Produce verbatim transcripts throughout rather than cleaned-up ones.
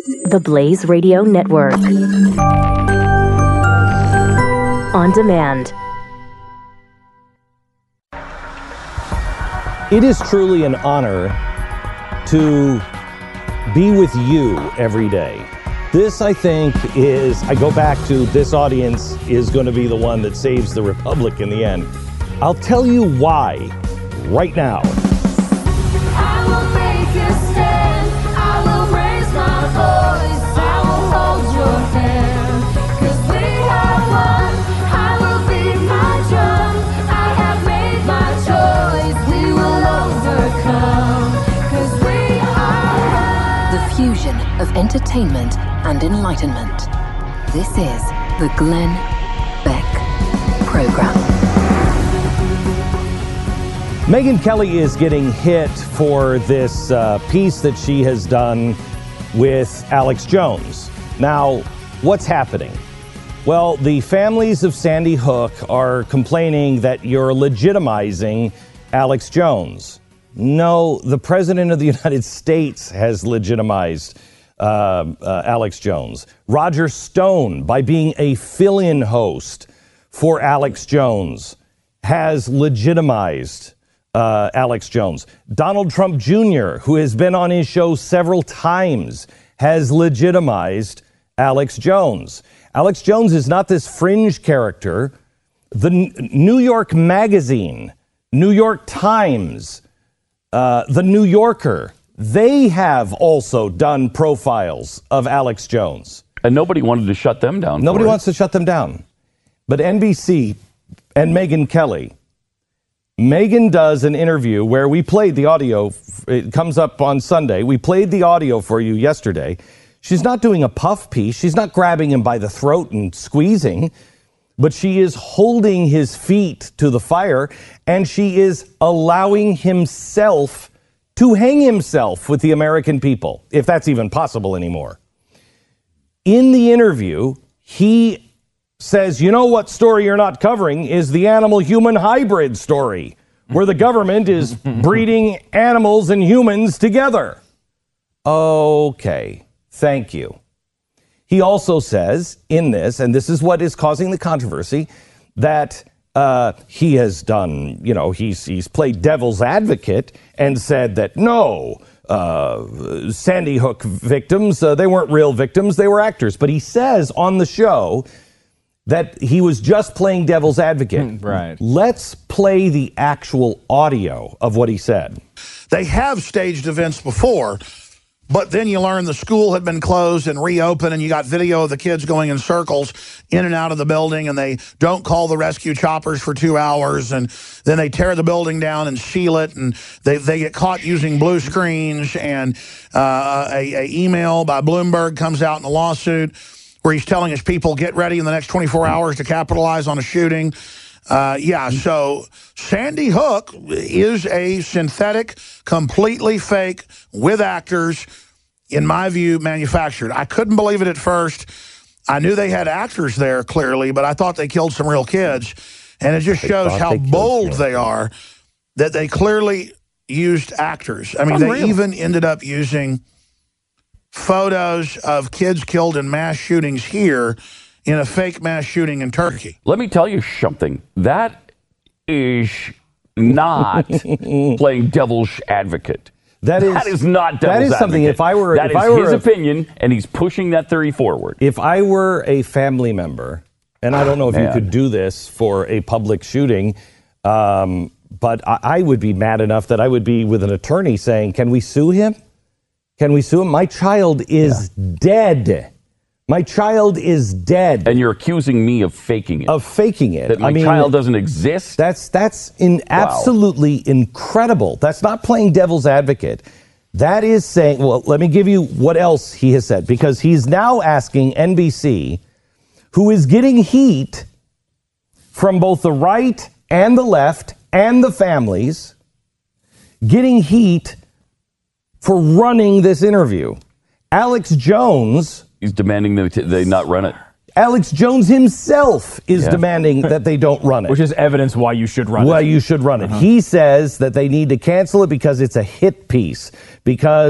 The Blaze Radio Network. On demand. It is truly an honor to be with you every day. This, I think, is, I go back to this audience is going to be the one that saves the Republic in the end. I'll tell you why right now. I will make a stand. I will raise my voice. I will hold your hand. 'Cause we are one. I will beat my drum. I have made my choice. We will overcome. 'Cause we are one. The fusion of entertainment and enlightenment. This is the Glenn Beck Program. Megyn Kelly is getting hit for this uh, piece that she has done with Alex Jones. Now, what's happening? Well, the families of Sandy Hook are complaining that you're legitimizing Alex Jones. No, the President of the United States has legitimized uh, uh, Alex Jones. Roger Stone, by being a fill-in host for Alex Jones, has legitimized Uh, Alex Jones. Donald Trump Junior, who has been on his show several times, has legitimized Alex Jones. Alex Jones is not this fringe character. The N- New York Magazine, New York Times, uh, The New Yorker, they have also done profiles of Alex Jones. And nobody wanted to shut them down. Nobody for wants it. to shut them down. But N B C and Megyn Kelly, Megyn does an interview where we played the audio. It comes up on Sunday. We played the audio for you yesterday. She's not doing a puff piece. She's not grabbing him by the throat and squeezing, but she is holding his feet to the fire, and she is allowing himself to hang himself with the American people, if that's even possible anymore. In the interview, he says, you know what story you're not covering is the animal-human hybrid story, where the government is breeding animals and humans together. Okay, thank you. He also says in this, and this is what is causing the controversy, that uh, he has done, you know, he's, he's played devil's advocate and said that no, uh, Sandy Hook victims, uh, they weren't real victims, they were actors. But he says on the show that he was just playing devil's advocate. Right. Let's play the actual audio of what he said. They have staged events before, but then you learn the school had been closed and reopened, and you got video of the kids going in circles in and out of the building, and they don't call the rescue choppers for two hours, and then they tear the building down and seal it, and they, they get caught using blue screens, and uh, a, a email by Bloomberg comes out in a lawsuit where he's telling his people, get ready in the next twenty-four hours to capitalize on a shooting. Uh, yeah, so Sandy Hook is a synthetic, completely fake, with actors, in my view, manufactured. I couldn't believe it at first. I knew they had actors there, clearly, but I thought they killed some real kids. And it just shows how bold they are, that they clearly used actors. I mean, they even ended up using photos of kids killed in mass shootings here in a fake mass shooting in Turkey. Let me tell you something. That is not playing devil's advocate. That is, that is not devil's that is something. advocate. If I were, that if is I were his a, opinion, and he's pushing that theory forward. If I were a family member, and I don't know if Man. you could do this for a public shooting, um, but I, I would be mad enough that I would be with an attorney saying, "Can we sue him? Can we sue him? My child is yeah. dead. My child is dead." And you're accusing me of faking it. Of faking it. That my I mean, child doesn't exist? That's that's in absolutely wow. incredible. That's not playing devil's advocate. That is saying, well, let me give you what else he has said, because he's now asking N B C, who is getting heat from both the right and the left and the families, getting heat for running this interview. Alex Jones... He's demanding that they not run it. Alex Jones himself is yeah. demanding that they don't run it. Which is evidence why you should run why it. Why you should run it. Uh-huh. He says that they need to cancel it because it's a hit piece. Because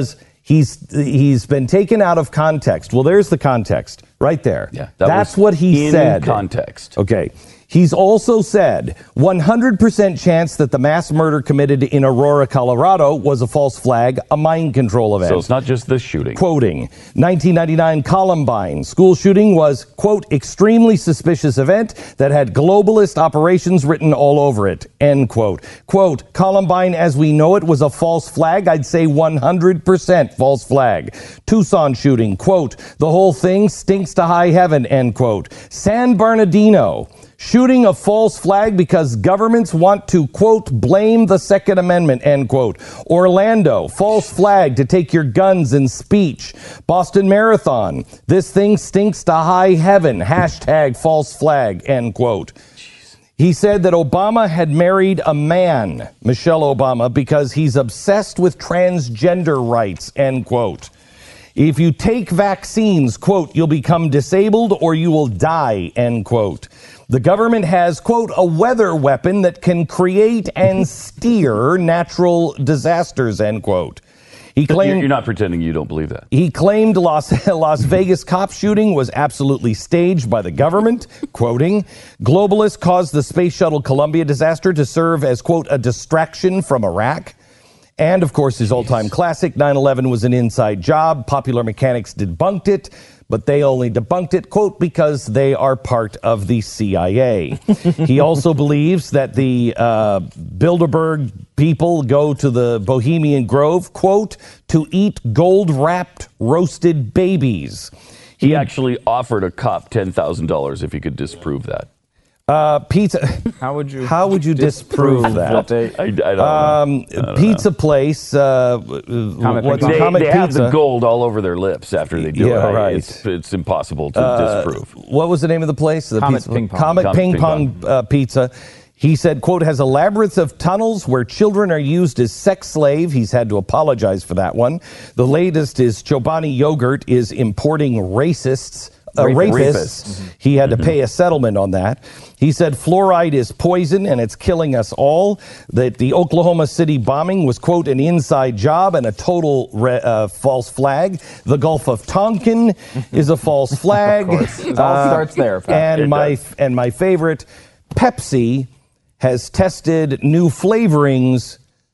He's he's been taken out of context. Well, there's the context right there. Yeah, that That's was what he in said. context. Okay. He's also said one hundred percent chance that the mass murder committed in Aurora, Colorado was a false flag, a mind control event. So it's not just this shooting. Quoting, nineteen ninety-nine Columbine school shooting was, quote, extremely suspicious event that had globalist operations written all over it, end quote. Quote, Columbine as we know it was a false flag. I'd say one hundred percent false flag. Tucson shooting, quote, the whole thing stinks to high heaven, end quote. San Bernardino, shooting a false flag because governments want to, quote, blame the Second Amendment, end quote. Orlando, false flag to take your guns in speech. Boston Marathon, this thing stinks to high heaven, hashtag false flag, end quote. He said that Obama had married a man, Michelle Obama, because he's obsessed with transgender rights, end quote. If you take vaccines, quote, you'll become disabled or you will die, end quote. The government has, quote, a weather weapon that can create and steer natural disasters, end quote. He claimed, You're not pretending you don't believe that. He claimed Las, Las Vegas cop shooting was absolutely staged by the government, quoting, globalists caused the Space Shuttle Columbia disaster to serve as, quote, a distraction from Iraq. And, of course, his all-time classic, nine eleven was an inside job. Popular Mechanics debunked it, but they only debunked it, quote, because they are part of the C I A. He also believes that the uh, Bilderberg people go to the Bohemian Grove, quote, to eat gold-wrapped roasted babies. He actually offered a cop ten thousand dollars if he could disprove that. Uh, pizza. How would you? How would you disprove that? They, I, I don't Um, know. I don't pizza know. place. Uh, Comet what's Ping They, Pong. Comet they have Pizza? the gold all over their lips after they do Yeah, it. right. It's, it's impossible to Uh, disprove. What was the name of the place? The Comet pizza- Ping Pong. Comet Comet Ping Ping Pong, Pong. uh, Pizza. He said, quote, has a labyrinth of tunnels where children are used as sex slave. He's had to apologize for that one. The latest is Chobani Yogurt is importing racists. Uh, Rapists. rapists. Rapists. He had to pay a settlement on that. He said fluoride is poison and it's killing us all. That the Oklahoma City bombing was, quote, an inside job and a total re- uh, false flag. The Gulf of Tonkin is a false flag. Of course. It all starts there, Pat. And It my does. and my favorite, Pepsi has tested new flavorings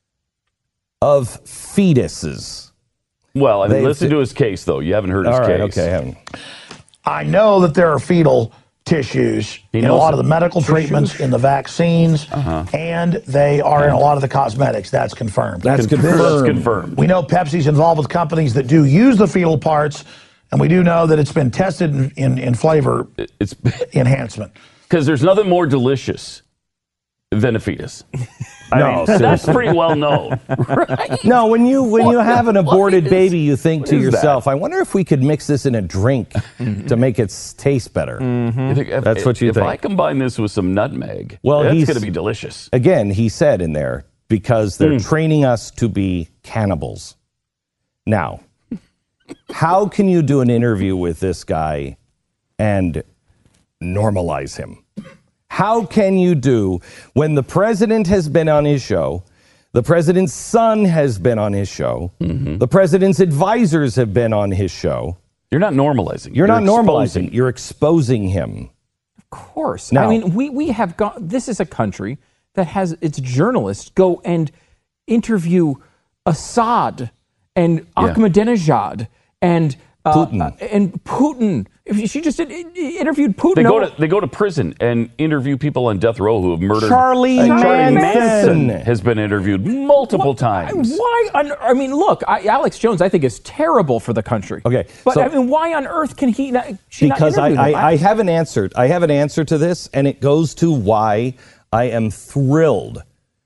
of fetuses. Well, I mean, They- listen to his case, though. You haven't heard his All right, case. okay. haven't- I know that there are fetal tissues He in a knows lot it. of the medical treatments, in the vaccines, and they are in a lot of the cosmetics. That's confirmed. That's That's confirmed. confirmed. We know Pepsi's involved with companies that do use the fetal parts, and we do know that it's been tested in, in, in flavor It's enhancement. because there's nothing more delicious than a fetus. I No, mean, that's seriously. pretty well known. Right? No, when you when you have an aborted is- baby, you think to is that? yourself, I wonder if we could mix this in a drink to make it s- taste better. You think if- That's what you if think. I combine this with some nutmeg, Well, that's he's- going to be delicious. Again, he said in there, because they're Hmm. training us to be cannibals. Now, how can you do an interview with this guy and normalize him? How can you do when the president has been on his show, the president's son has been on his show, Mm-hmm. the president's advisors have been on his show? You're not normalizing. You're, not exposing. normalizing. You're exposing him. Of course. Now- I mean, we, we have got, this is a country that has its journalists go and interview Assad and Ahmadinejad and uh, Putin. uh, and Putin. If she just did, interviewed Putin. They go No, to they go to prison and interview people on death row who have murdered. Charlie Uh, Charlie Manson. Manson has been interviewed multiple times. Why? On, I mean, look, I, Alex Jones, I think is terrible for the country. Okay, but so- I mean, why on earth can he not? She Because not I, interview them? I, I have an answer. I have an answer to this, and it goes to why I am thrilled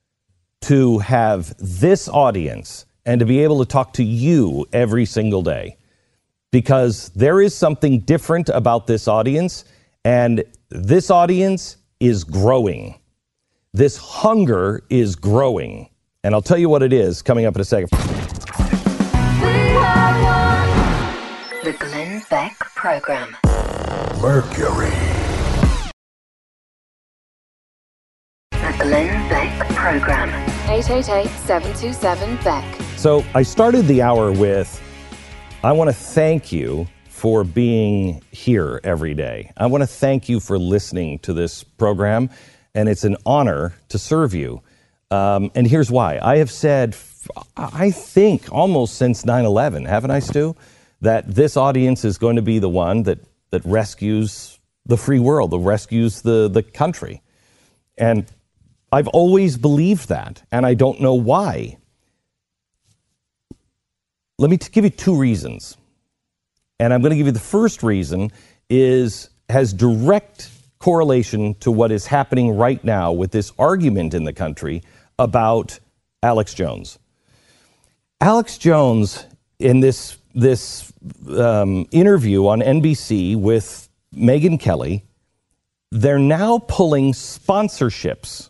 to have this audience and to be able to talk to you every single day. Because there is something different about this audience, and this audience is growing. This hunger is growing. And I'll tell you what it is coming up in a second. The Glenn Beck Program. Mercury. The Glenn Beck Program. eight eight eight, seven two seven, B E C K. So I started the hour with I want to thank you for being here every day. I want to thank you for listening to this program, and it's an honor to serve you. Um, and here's why. I have said, I think almost since nine eleven, haven't I, Stu, that this audience is going to be the one that, that rescues the free world, that rescues the, the country. And I've always believed that, and I don't know why. Let me t- give you two reasons. And I'm going to give you the first reason is has direct correlation to what is happening right now with this argument in the country about Alex Jones. Alex Jones, in this this um, interview on N B C with Megyn Kelly, they're now pulling sponsorships.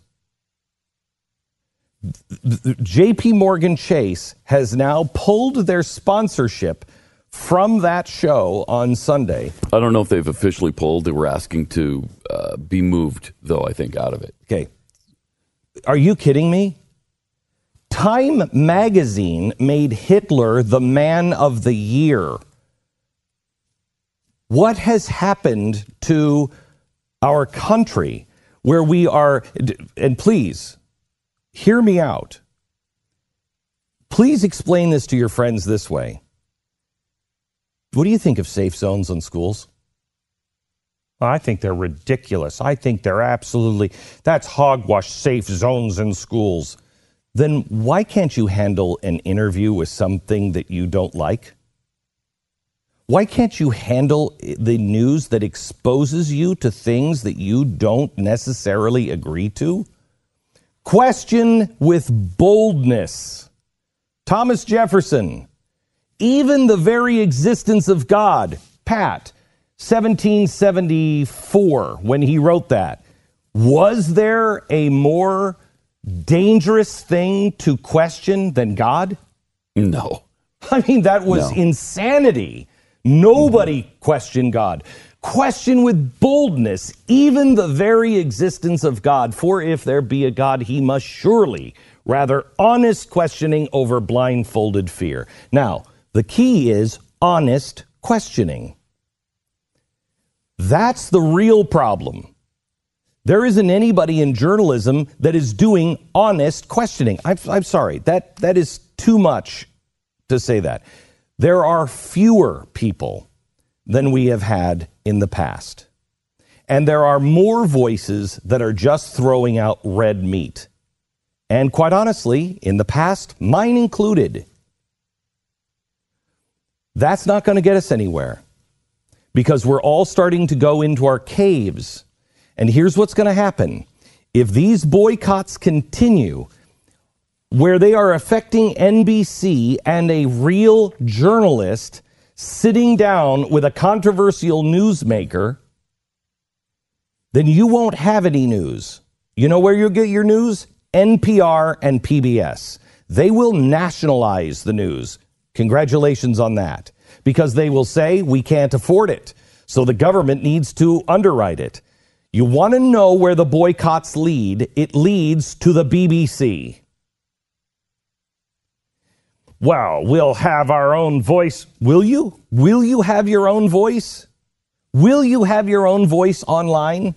J P Morgan Chase has now pulled their sponsorship from that show on Sunday. I don't know if they've officially pulled. They were asking to uh, be moved, though, I think, out of it. Okay. Are you kidding me? Time magazine made Hitler the man of the year. What has happened to our country where we are, and please, hear me out. Please explain this to your friends this way. What do you think of safe zones in schools? I think they're ridiculous. I think they're absolutely, that's hogwash, safe zones in schools. Then why can't you handle an interview with something that you don't like? Why can't you handle the news that exposes you to things that you don't necessarily agree to? Question with boldness. Thomas Jefferson, even the very existence of God, Pat, seventeen seventy-four, when he wrote that, was there a more dangerous thing to question than God? No. I mean, that was No. insanity. Nobody mm-hmm. questioned God. Question with boldness, even the very existence of God. For if there be a God, he must surely, rather honest questioning over blindfolded fear. Now, the key is honest questioning. That's the real problem. There isn't anybody in journalism that is doing honest questioning. I'm, I'm sorry, that, that is too much to say that. There are fewer people than we have had in the past. And there are more voices that are just throwing out red meat. And quite honestly, in the past, mine included. That's not going to get us anywhere because we're all starting to go into our caves. And here's what's going to happen. If these boycotts continue, where they are affecting N B C and a real journalist sitting down with a controversial newsmaker, then you won't have any news. You know where you'll get your news? N P R and P B S. They will nationalize the news. Congratulations on that. Because they will say, we can't afford it. So the government needs to underwrite it. You want to know where the boycotts lead? It leads to the B B C. Well, we'll have our own voice. Will you? Will you have your own voice? Will you have your own voice online?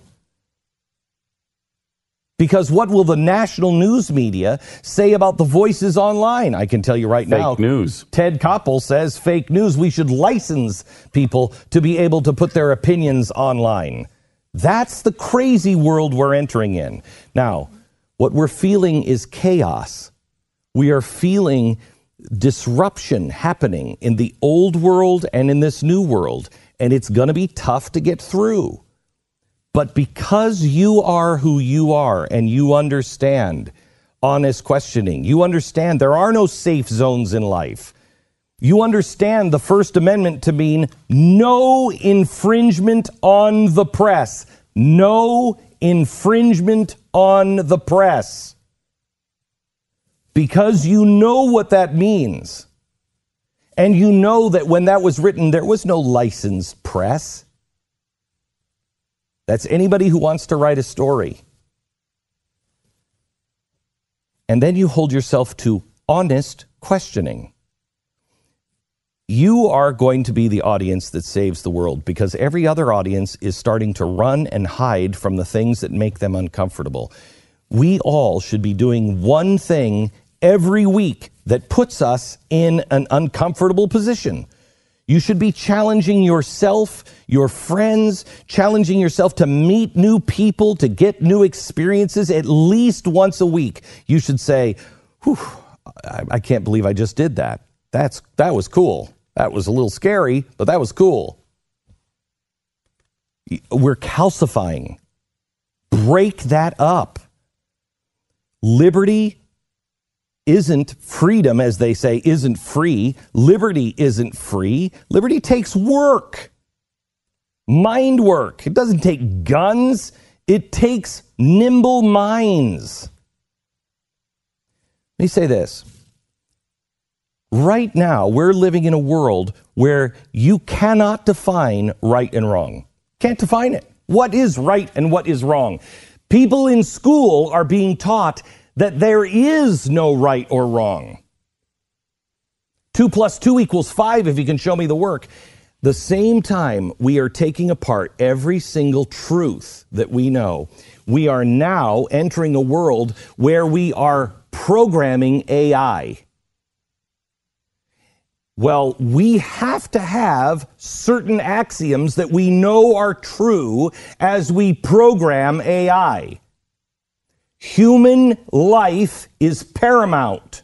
Because what will the national news media say about the voices online? I can tell you right Fake now. news. Ted Koppel says fake news. We should license people to be able to put their opinions online. That's the crazy world we're entering in. Now, what we're feeling is chaos. We are feeling disruption happening in the old world and in this new world. And it's going to be tough to get through. But because you are who you are and you understand honest questioning, you understand there are no safe zones in life. You understand the First Amendment to mean no infringement on the press. No infringement on the press. Because you know what that means. And you know that when that was written, there was no licensed press. That's anybody who wants to write a story. And then you hold yourself to honest questioning. you are going to be the audience that saves the world, because every other audience is starting to run and hide from the things that make them uncomfortable. We all should be doing one thing every week that puts us in an uncomfortable position. You should be challenging yourself, your friends, challenging yourself to meet new people, to get new experiences at least once a week. You should say, whew, I, I can't believe I just did that. That's that was cool. That was a little scary, but that was cool. We're calcifying. Break that up. Liberty isn't freedom, as they say, isn't free. Liberty isn't free. Liberty takes work. Mind work. It doesn't take guns. It takes nimble minds. Let me say this. Right now, we're living in a world where you cannot define right and wrong. Can't define it. What is right and what is wrong? People in school are being taught that there is no right or wrong. Two plus two equals five if you can show me the work. The same time we are taking apart every single truth that we know, we are now entering a world where we are programming A I. Well, we have to have certain axioms that we know are true as we program A I. Human life is paramount.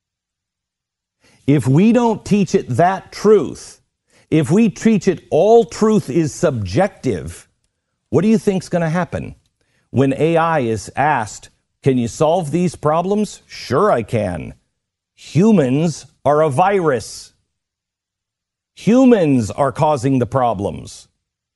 If we don't teach it that truth, if we teach it all truth is subjective, what do you think's going to happen? When A I is asked, can you solve these problems? Sure I can. Humans are a virus. Humans are causing the problems.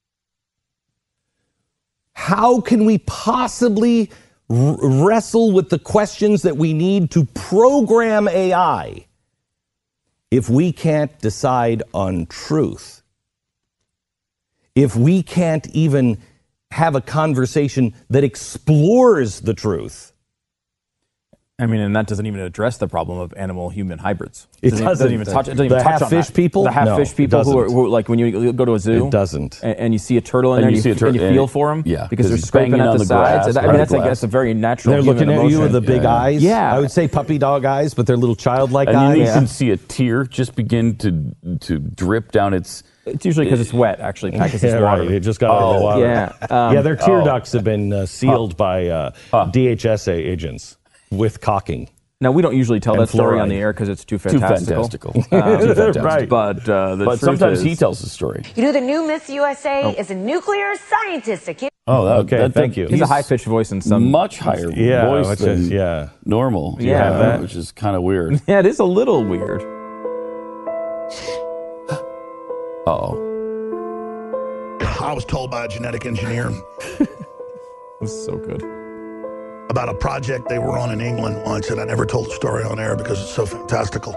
How can we possibly r- wrestle with the questions that we need to program A I if we can't decide on truth? If we can't even have a conversation that explores the truth? I mean, and that doesn't even address the problem of animal-human hybrids. It doesn't, doesn't. doesn't even touch. It doesn't The even touch on half-fish that. people? The half-fish No, people it who are, doesn't. who, like when you go to a zoo, It doesn't. and, and you see a turtle in And there, you and see you, a tur- and you and feel it- for them, yeah, because 'cause they're it's scraping banging at on the, the sides. grass, I mean, right, that's like glass. that's a very natural. They're human looking at you emotion. with the big Yeah. eyes. Yeah. I would say puppy dog eyes, but they're little childlike And eyes. then you can see a tear just begin to to drip down its. It's usually because it's wet. Actually, Pegasus Yeah, water. right. It just got out of the Oh, water. yeah. Um, yeah, their tear oh. ducts have been uh, sealed by uh, D H S A agents with caulking. Now, we don't usually tell And that story on fluoride. the air because it's too Too fantastical. fantastical. Um, Too fantastic. Right. But uh, the But truth sometimes is, he tells the story. You know, the new Miss U S A is a nuclear scientist. A kid. Oh, that, Okay, that- thank that- you. he's a high-pitched voice in some. much higher Yeah, voice which than is, yeah. normal. Do you have that? Which is kind of weird. Yeah, it is a little weird. Oh, I was told by a genetic engineer This is so good. about a project they were on in England once, and I never told the story on air because it's so fantastical.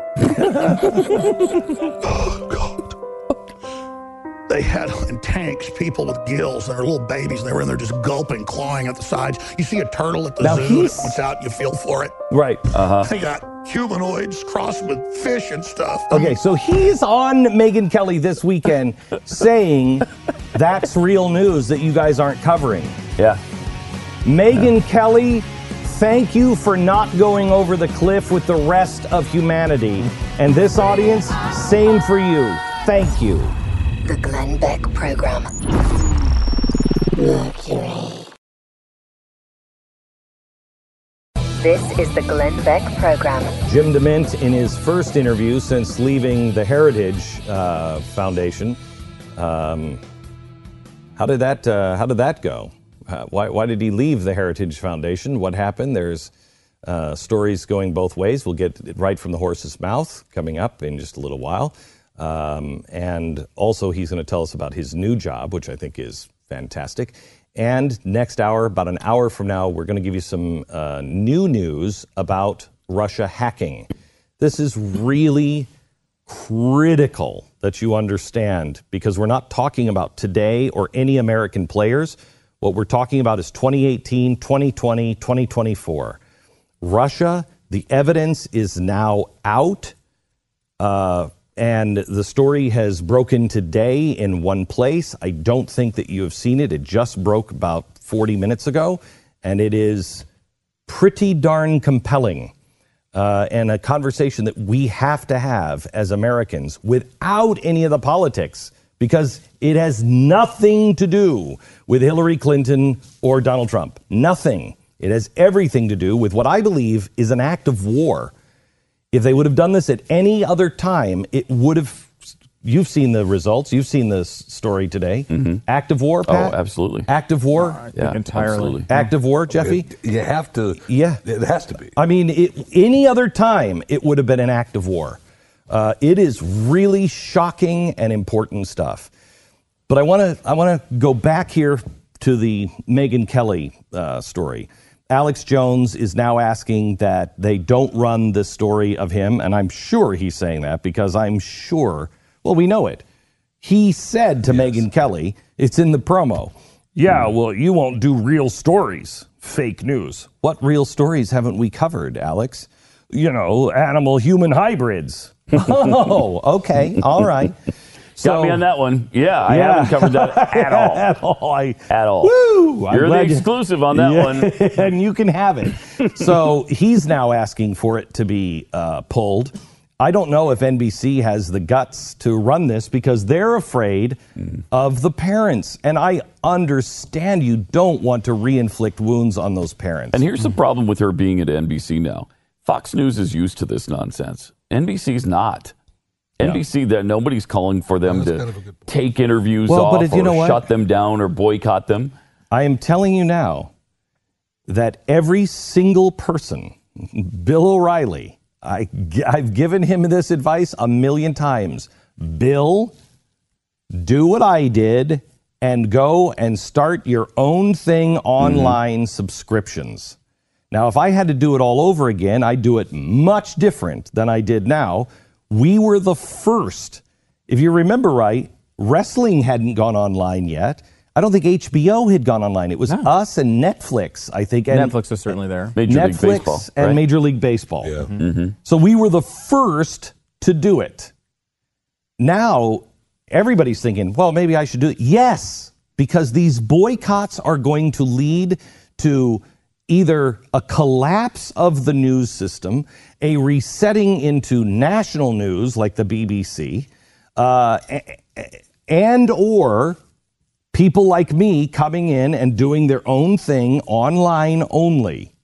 Oh, God. They had in tanks people with gills, and they're little babies, and they were in there just gulping, clawing at the sides. You see a turtle at the Now zoo, he's- it wants out, you feel for it. Right. They got humanoids crossed with fish and stuff. Okay, so he's on Megyn Kelly this weekend saying that's real news that you guys aren't covering. yeah. Megyn Kelly, thank you for not going over the cliff with the rest of humanity. And this audience, same for you. Thank you. The Glenn Beck Program. Mercury. This is the Glenn Beck Program. Jim DeMint, in his first interview since leaving the Heritage uh, Foundation, um, how did that uh, how did that go? Uh, why why did he leave the Heritage Foundation? What happened? There's uh, stories going both ways. We'll get it right from the horse's mouth coming up in just a little while, um, and also he's going to tell us about his new job, which I think is fantastic. And next hour, about an hour from now, we're going to give you some uh, new news about Russia hacking. This is really critical that you understand, because we're not talking about today or any American players. What we're talking about is twenty eighteen, twenty twenty, twenty twenty-four. Russia, the evidence is now out. Uh, and the story has broken today in one place. I don't think that you have seen it. It just broke about forty minutes ago, and it is pretty darn compelling. Uh, and a conversation that we have to have as Americans without any of the politics, because it has nothing to do with Hillary Clinton or Donald Trump. Nothing. It has everything to do with what I believe is an act of war. If they would have done this at any other time, it would have. You've seen the results. You've seen the story today. Mm-hmm. Act of war, Pat? Oh, absolutely. Act of war? I think Yeah, entirely. absolutely. Act of war, Jeffy? It- you have to. Yeah. It has to be. I mean, it, any other time, it would have been an act of war. Uh, it is really shocking and important stuff. But I want to I want to go back here to the Megyn Kelly uh, story. Alex Jones is now asking that they don't run this story of him, and I'm sure he's saying that because I'm sure, well, we know it. He said to yes. Megyn Kelly, it's in the promo, yeah, well, you won't do real stories, fake news. What real stories haven't we covered, Alex? You know, animal-human hybrids. Oh, okay, all right. So, Got me on that one. Yeah, I yeah. haven't covered that at all. at all. I, at all. Woo! You're the exclusive you, on that yeah, one. and you can have it. So he's now asking for it to be uh, pulled. I don't know if N B C has the guts to run this because they're afraid mm. of the parents. And I understand you don't want to re-inflict wounds on those parents. And here's the problem with her being at N B C now. Fox News is used to this nonsense. N B C's not. N B C, that nobody's calling for them well, to kind of take interviews well, off but if, you or know shut them down or boycott them. I am telling you now that every single person, Bill O'Reilly, I, I've given him this advice a million times. Bill, do what I did and go and start your own thing online mm-hmm. subscriptions. Now, if I had to do it all over again, I'd do it much different than I did now. We were the first. If you remember right, wrestling hadn't gone online yet. I don't think H B O had gone online. It was no. us and Netflix, I think. And Netflix was certainly there. Major Netflix League Baseball, and right? Major League Baseball. Yeah. Mm-hmm. So we were the first to do it. Now, everybody's thinking, well, maybe I should do it. Yes, because these boycotts are going to lead to either a collapse of the news system, a resetting into national news like the B B C, uh, and or people like me coming in and doing their own thing online only.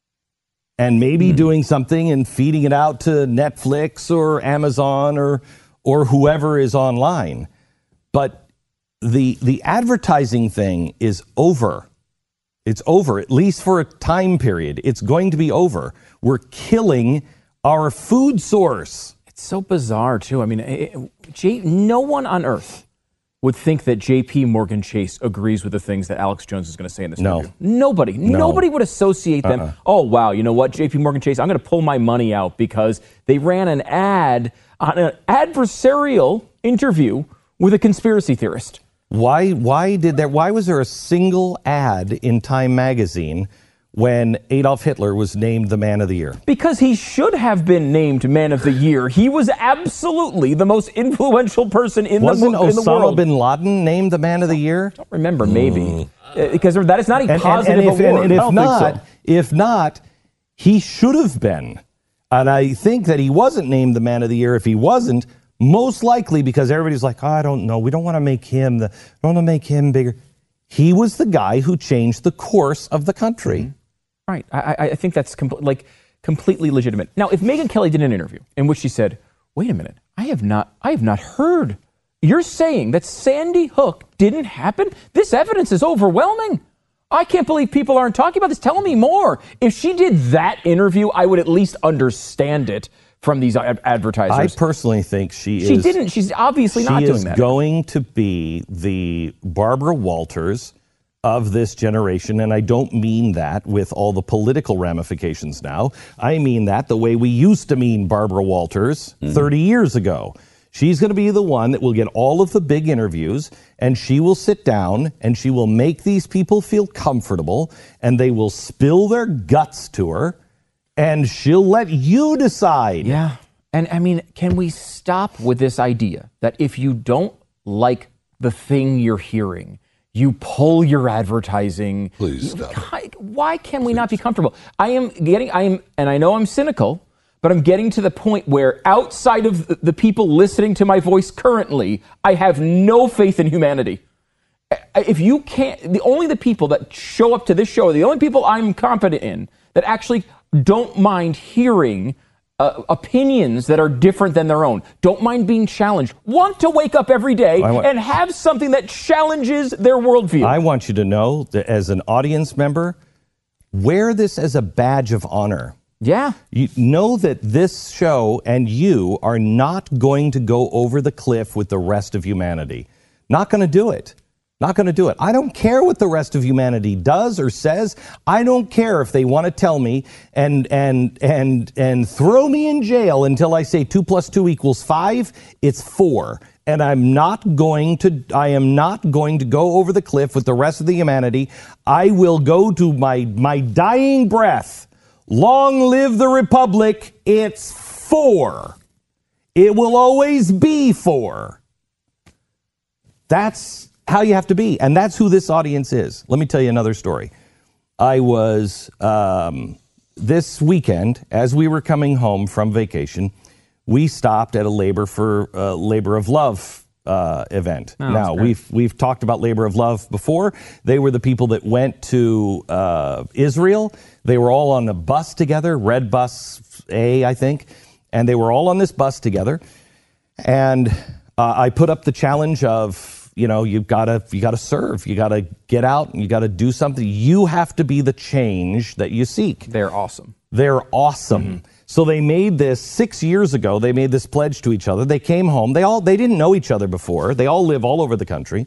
And maybe mm. doing something and feeding it out to Netflix or Amazon or or whoever is online. But the the advertising thing is over. It's over, at least for a time period. It's going to be over. We're killing our food source. It's so bizarre, too. I mean, it, J, no one on earth would think that J P Morgan Chase agrees with the things that Alex Jones is going to say in this no. interview. Nobody. No. Nobody would associate them. Uh-uh. Oh, wow, you know what, J P Morgan Chase, I'm going to pull my money out because they ran an ad on an adversarial interview with a conspiracy theorist. Why why did there why was there a single ad in Time magazine when Adolf Hitler was named the Man of the Year? Because he should have been named Man of the Year. He was absolutely the most influential person in, Wasn't the, in the Osama world. bin Laden named the Man of the Year? I don't remember, maybe. Mm. Uh, because that is not a and, positive and, and if, award. And, and if I don't not, think so. if not, he should have been. And I think that he wasn't named the Man of the Year if he wasn't. Most likely because everybody's like, oh, I don't know. We don't want to make him the, don't want to make him bigger. He was the guy who changed the course of the country. Mm-hmm. Right. I, I think that's com- like completely legitimate. Now, if Megyn Kelly did an interview in which she said, wait a minute, I have not, I have not heard. You're saying that Sandy Hook didn't happen? This evidence is overwhelming. I can't believe people aren't talking about this. Tell me more. If she did that interview, I would at least understand it from these ad- advertisers. I personally think she, she is... She didn't. She's obviously she not doing is that. She is going to be the Barbara Walters of this generation, and I don't mean that with all the political ramifications now. I mean that the way we used to mean Barbara Walters mm. thirty years ago. She's going to be the one that will get all of the big interviews, and she will sit down, and she will make these people feel comfortable, and they will spill their guts to her, and she'll let you decide. Yeah. And I mean, can we stop with this idea that if you don't like the thing you're hearing, you pull your advertising? Please stop. Why can we not be comfortable? I am getting, I am, and I know I'm cynical, but I'm getting to the point where outside of the people listening to my voice currently, I have no faith in humanity. If you can't, the only the people that show up to this show, the only people I'm confident in that actually don't mind hearing uh, opinions that are different than their own, don't mind being challenged, want to wake up every day want, and have something that challenges their worldview. I want you to know that as an audience member, wear this as a badge of honor. Yeah. You know that this show and you are not going to go over the cliff with the rest of humanity. Not going to do it. Not going to do it. I don't care what the rest of humanity does or says. I don't care if they want to tell me and and and and throw me in jail until I say two plus two equals five. It's four. And I'm not going to, I am not going to go over the cliff with the rest of the humanity. I will go to my, my dying breath. Long live the Republic. It's four. It will always be four. That's how you have to be. And that's who this audience is. Let me tell you another story. I was, um, this weekend, as we were coming home from vacation, we stopped at a Labor for uh, Labor of Love uh, event. Oh, now, we've we've talked about Labor of Love before. They were the people that went to uh, Israel. They were all on a bus together, Red Bus A, I think, and they were all on this bus together. And uh, I put up the challenge of, you know, you've got to you got to serve, you got to get out, and you got to do something. You have to be the change that you seek. They're awesome. They're awesome. Mm-hmm. So they made this six years ago. They made this pledge to each other. They came home. They all they didn't know each other before. They all live all over the country.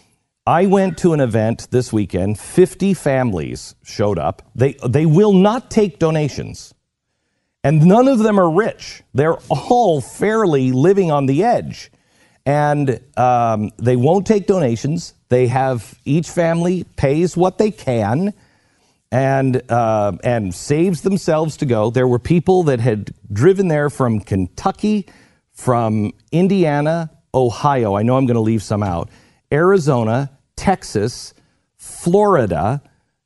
I went to an event this weekend. fifty families showed up. They they will not take donations. And none of them are rich. They're all fairly living on the edge. And um, they won't take donations. They have, each family pays what they can and uh, and saves themselves to go. There were people that had driven there from Kentucky, from Indiana, Ohio. I know I'm going to leave some out. Arizona, Texas, Florida,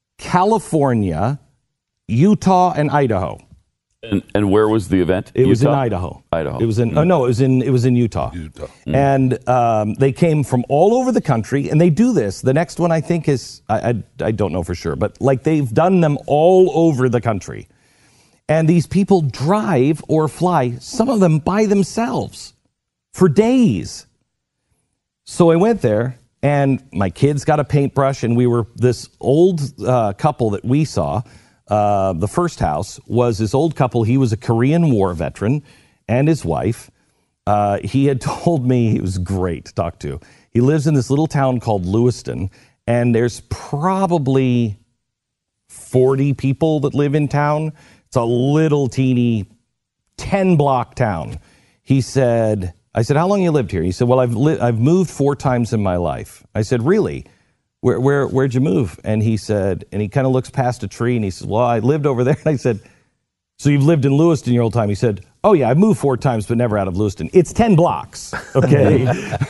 California, Utah, and Idaho. And, and where was the event? It was in Utah? Idaho. Idaho. It was in. Oh no, it was in. It was in Utah. Utah. Mm. And um, they came from all over the country, and they do this. The next one I think is I, I I don't know for sure, but like they've done them all over the country. And these people drive or fly, some of them by themselves, for days. So I went there, and my kids got a paintbrush, and we were this old uh, couple that we saw. Uh, the first house was this old couple. He was a Korean War veteran and his wife. Uh, he had told me, it was great to talk to. He lives in this little town called Lewiston, and there's probably forty people that live in town. It's a little teeny ten block town. He said, I said, how long you lived here? He said, well, I've li- I've moved four times in my life. I said, really? Where, where, where'd you move? And he said, and he kind of looks past a tree and he says, well, I lived over there. And I said, so you've lived in Lewiston your whole time? He said, oh yeah, I've moved four times, but never out of Lewiston. It's ten blocks, okay?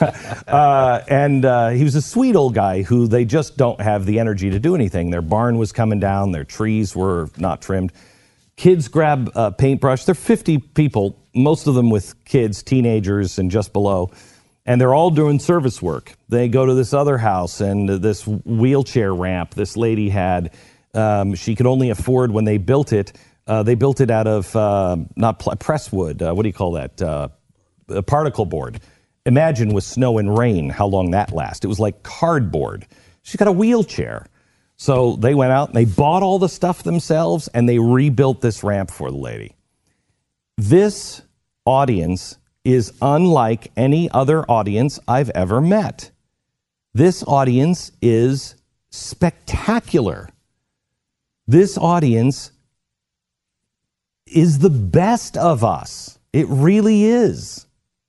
uh, and uh, he was a sweet old guy who they just don't have the energy to do anything. Their barn was coming down. Their trees were not trimmed. Kids grab a paintbrush. There are fifty people, most of them with kids, teenagers and just below. And they're all doing service work. They go to this other house, and this wheelchair ramp this lady had, um, she could only afford when they built it. Uh, they built it out of, uh, not pl- presswood, uh, what do you call that? Uh, a particle board. Imagine with snow and rain how long that lasts. It was like cardboard. She got a wheelchair. So they went out and they bought all the stuff themselves, and they rebuilt this ramp for the lady. This audience is unlike any other audience I've ever met. This audience is spectacular. This audience is the best of us. It really is.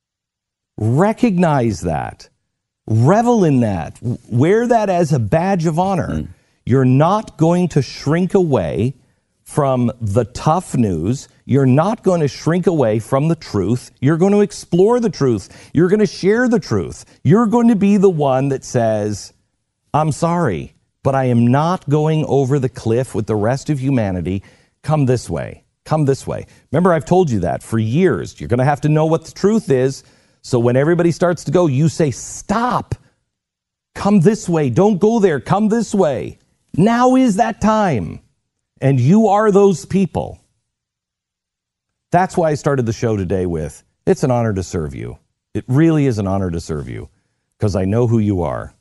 Recognize that. Revel in that. Wear that as a badge of honor. Mm. You're not going to shrink away from the tough news. You're not going to shrink away from the truth. You're going to explore the truth. You're going to share the truth. You're going to be the one that says, I'm sorry, but I am not going over the cliff with the rest of humanity. Come this way. Come this way. Remember, I've told you that for years. You're going to have to know what the truth is. So when everybody starts to go, you say, stop. Come this way. Don't go there. Come this way. Now is that time. And you are those people. That's why I started the show today with, it's an honor to serve you. It really is an honor to serve you because I know who you are.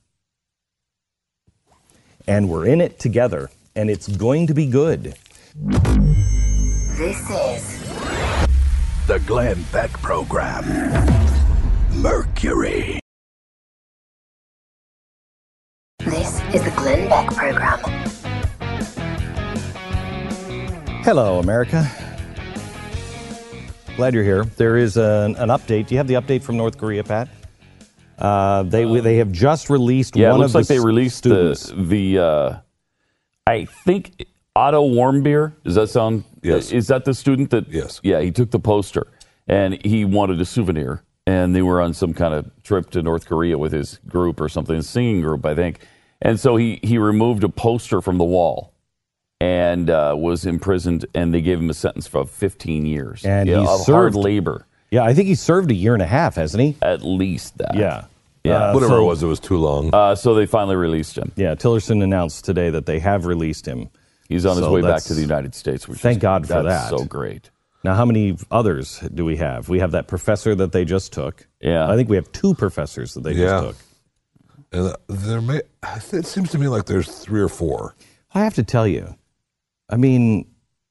And we're in it together, and it's going to be good. This is The Glenn Beck Program. Mercury. this is the Glenn Beck Program. Hello, America. Glad you're here. There is an, an update. Do you have the update from North Korea, Pat? Uh, they they have just released Yeah, it one looks of like the they released students. the the. Uh, I think Otto Warmbier. Does that sound? Yes. Is that the student that? Yes. Yeah, he took the poster and he wanted a souvenir, and they were on some kind of trip to North Korea with his group or something, a singing group, I think. And so he he removed a poster from the wall and uh, was imprisoned, and they gave him a sentence for fifteen years. And yeah, he of served- hard labor. Yeah, I think he served a year and a half, hasn't he? At least that. Yeah. Yeah. Uh, Whatever so- it was, it was too long. Uh, so they finally released him. Yeah, Tillerson announced today that they have released him. He's on his So way back that's- to the United States. Which Thank is, God for that's that. so great. Now, how many others do we have? We have that professor that they just took. Yeah. I think we have two professors that they Yeah. just took. And uh, there may, it seems to me like there's three or four. I have to tell you, I mean,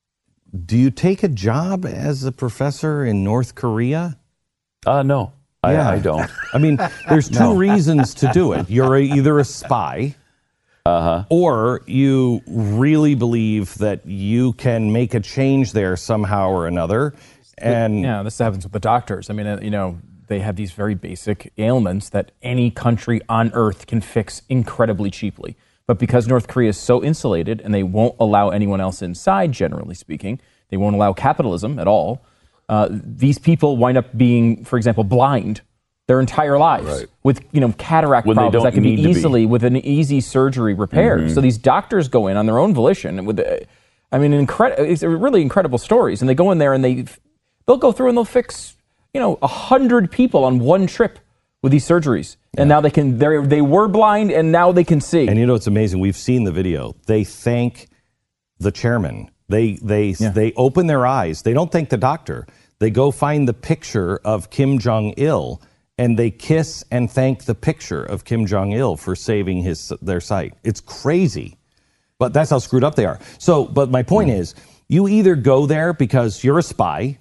do you take a job as a professor in North Korea? Uh, no, I, Yeah. I don't. I mean, there's two reasons to do it. You're a, either a spy, Uh-huh. or you really believe that you can make a change there somehow or another. And Yeah, this happens with the doctors. I mean, uh, you know, they have these very basic ailments that any country on earth can fix incredibly cheaply. But because North Korea is so insulated and they won't allow anyone else inside, generally speaking, they won't allow capitalism at all, uh, these people wind up being, for example, blind their entire lives Right. with, you know, cataract When they problems don't that can be need to be. easily, with an easy surgery repaired. So these doctors go in on their own volition with, uh, I mean, incredible, it's really incredible stories. And they go in there and they, they'll go through and they'll fix, you know, a hundred people on one trip with these surgeries. And now they can, they they were blind and now they can see. And you know, it's amazing. We've seen the video. They thank the chairman. They they Yeah. they open their eyes. They don't thank the doctor. They go find the picture of Kim Jong-il and they kiss and thank the picture of Kim Jong-il for saving his their sight. It's crazy. But that's how screwed up they are. So, but my point is, you either go there because you're a spy,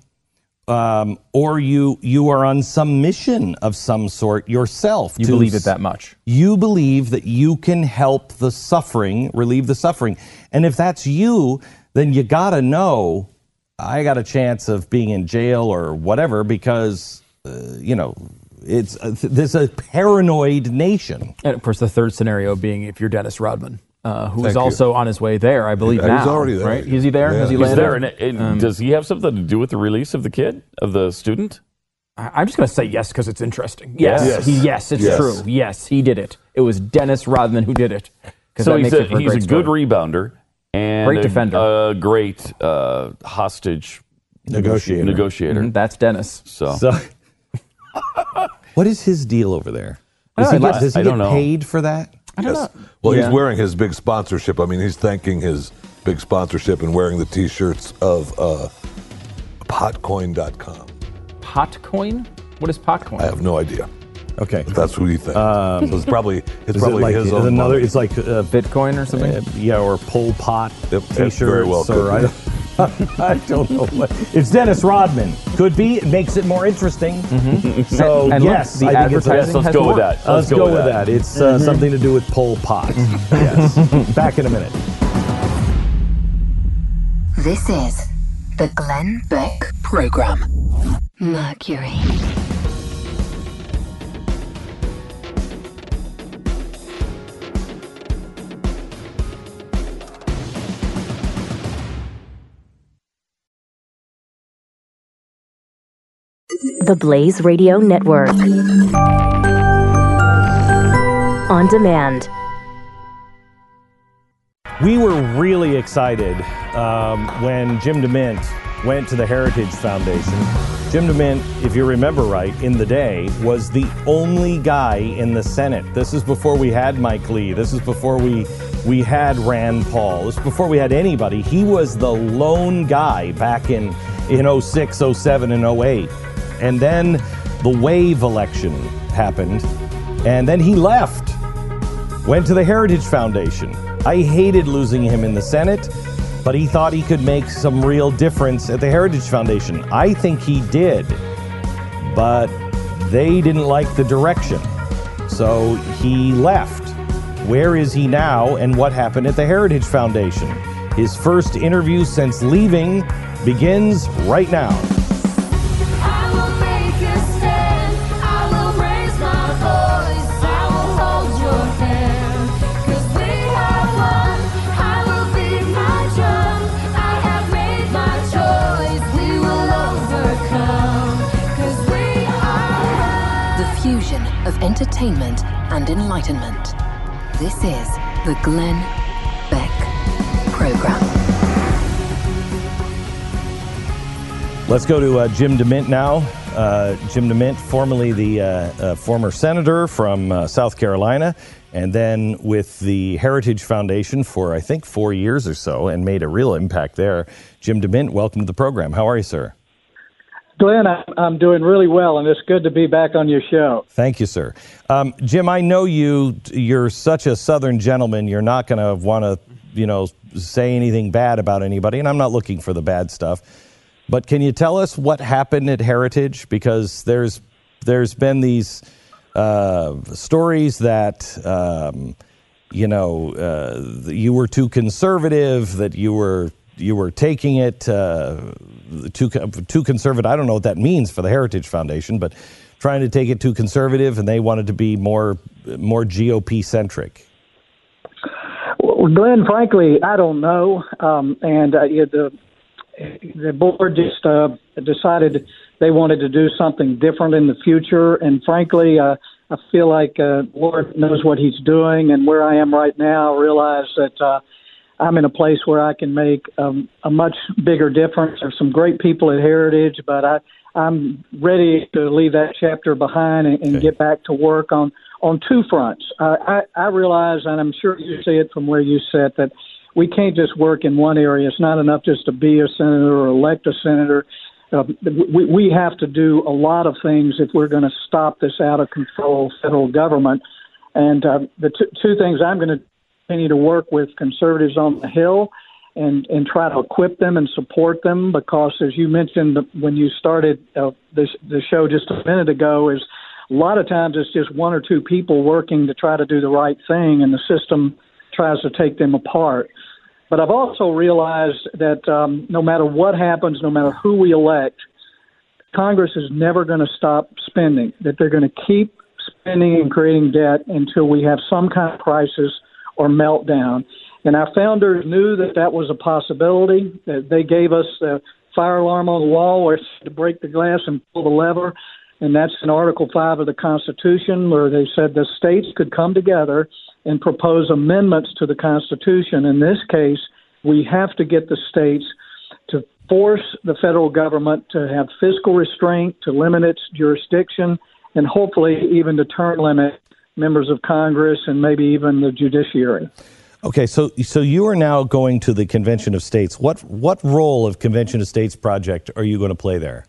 um, or you you are on some mission of some sort yourself. You to believe it s- that much. You believe that you can help the suffering, relieve the suffering. And if that's you, then you got to know, I got a chance of being in jail or whatever because, uh, you know, it's uh, th- there's a paranoid nation. And of course, the third scenario being if you're Dennis Rodman, uh, who Thank is you. also on his way there, I believe Yeah, now. he's already there. Right? Is he there? Yeah. Has he He's He's landed? there, and, and Um, does he have something to do with the release of the kid, of the student? I- I'm just going to say yes because it's interesting. Yes, Yes. He, yes, it's Yes. true. Yes, he did it. It was Dennis Rodman who did it. 'Cause So that he's makes a, it for a he's great a good story. rebounder and Great a- defender. a great uh, hostage Negotiator. negotiator. Mhm, That's Dennis. So, So, what is his deal over there? Does I he don't get, know. does he I get don't know. paid for that? Yes. Well, Yeah. he's wearing his big sponsorship. I mean, he's thanking his big sponsorship and wearing the T-shirts of uh, potcoin dot com. Potcoin? What is Potcoin? I have no idea. Okay. But that's who he thinks. so it's probably it's Is it probably like his is own another? money. It's like uh, Bitcoin or something? Uh, yeah, or Pol Pot Yep, T-shirts, it very well could or I be. don't, I don't know what. It's Dennis Rodman. Could be. It makes it more interesting. So And- and look, yes, the I think it's advertising yes, let's has go with worked. that. Uh, let's, go, with that. It's uh, Mm-hmm. something to do with Pol Pot. Yes. Back in a minute. This is the Glenn Beck Program. Mercury. the Blaze Radio Network. On demand. We were really excited um, when Jim DeMint went to the Heritage Foundation. Jim DeMint, if you remember right, in the day, was the only guy in the Senate. This is before we had Mike Lee. This is before we we had Rand Paul. This is before we had anybody. He was the lone guy back in, in oh six, oh seven, and oh eight. And then the wave election happened, and then he left, went to the Heritage Foundation. I hated losing him in the Senate, but he thought he could make some real difference at the Heritage Foundation. I think he did, but they didn't like the direction, so he left. Where is he now, and what happened at the Heritage Foundation? His first interview since leaving begins right now. I will make a stand. I will raise my voice. I will hold your hand. 'Cause we have won. I will beat my drum. I have made my choice. We will overcome. 'Cause we are The fusion of entertainment and enlightenment. This is the Glenn Beck Program. Let's go to uh, Jim DeMint now. Uh, Jim DeMint, formerly the uh, uh, former senator from uh, South Carolina, and then with the Heritage Foundation for, I think, four years or so, and made a real impact there. Jim DeMint, welcome to the program. How are you, sir? Glenn, I'm doing really well, and it's good to be back on your show. Thank you, sir. Um, Jim, I know you, you're such a Southern gentleman, you're not going to want to, you know, say anything bad about anybody, and I'm not looking for the bad stuff. But can you tell us what happened at Heritage? Because there's there's been these uh, stories that, um, you know, uh, you were too conservative, that you were you were taking it uh, too too conservative. I don't know what that means for the Heritage Foundation, but trying to take it too conservative, and they wanted to be more more G O P centric. Well, Glenn, frankly, I don't know. Um, and uh, yeah, the the board just uh, decided they wanted to do something different in the future. And frankly, uh, I feel like uh, Lord knows what He's doing. And where I am right now, I realize that uh, I'm in a place where I can make um, a much bigger difference. There's some great people at Heritage, but I, I'm ready to leave that chapter behind and, and okay. get back to work on, on two fronts. Uh, I, I realize, and I'm sure you see it from where you sit, that we can't just work in one area. It's not enough just to be a senator or elect a senator. Uh, we, we have to do a lot of things if we're going to stop this out-of-control federal government. And uh, the t- two things I'm going to continue to work with conservatives on the Hill and, and try to equip them and support them, because, as you mentioned when you started uh, this the show just a minute ago, is a lot of times it's just one or two people working to try to do the right thing, and the system tries to take them apart. But I've also realized that um, no matter what happens, no matter who we elect, Congress is never going to stop spending, that they're going to keep spending and creating debt until we have some kind of crisis or meltdown. And our founders knew that that was a possibility. That they gave us the fire alarm on the wall where it's to break the glass and pull the lever. And that's in Article five of the Constitution, where they said the states could come together and propose amendments to the Constitution. In this case, we have to get the states to force the federal government to have fiscal restraint, to limit its jurisdiction, and hopefully even to term limit members of Congress and maybe even the judiciary. Okay, so so you are now going to the Convention of States. What what role of Convention of States project are you going to play there?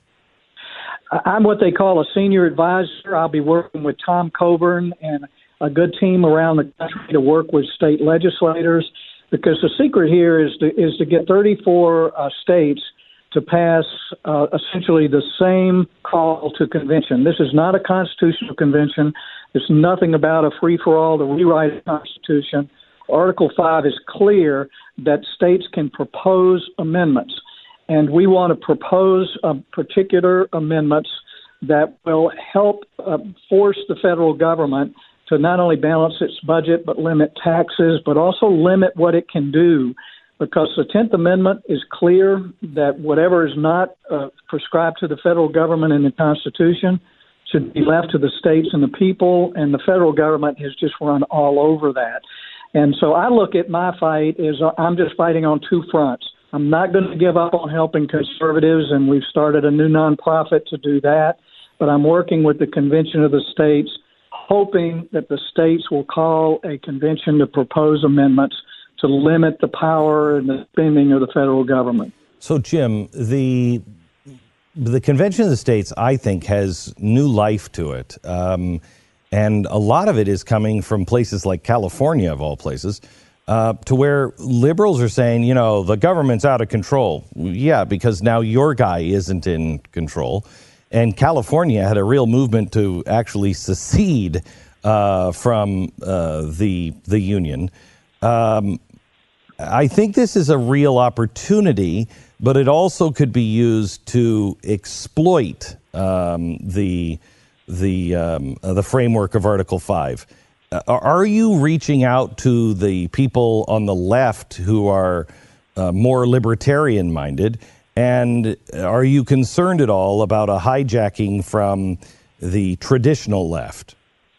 I'm what they call a senior advisor. I'll be working with Tom Coburn and a good team around the country to work with state legislators, because the secret here is to, is to get thirty-four uh, states to pass uh, essentially the same call to convention. This is not a constitutional convention. It's nothing about a free-for-all to rewrite the Constitution. Article five is clear that states can propose amendments, and we want to propose uh, particular amendments that will help uh, force the federal government to not only balance its budget but limit taxes, but also limit what it can do because the tenth Amendment is clear that whatever is not uh, prescribed to the federal government in the Constitution should be left to the states and the people, and the federal government has just run all over that. And so I look at my fight as uh, I'm just fighting on two fronts. I'm not going to give up on helping conservatives, and we've started a new nonprofit to do that, but I'm working with the Convention of the States, hoping that the states will call a convention to propose amendments to limit the power and the spending of the federal government. So, Jim, the the Convention of the States, I think, has new life to it. Um, and a lot of it is coming from places like California, of all places, uh, to where liberals are saying, you know, the government's out of control. Yeah, because now your guy isn't in control. And California had a real movement to actually secede uh, from uh, the the union. Um, I think this is a real opportunity, but it also could be used to exploit um, the the um, uh, the framework of Article Five. Uh, are you reaching out to the people on the left who are uh, more libertarian minded? And are you concerned at all about a hijacking from the traditional left?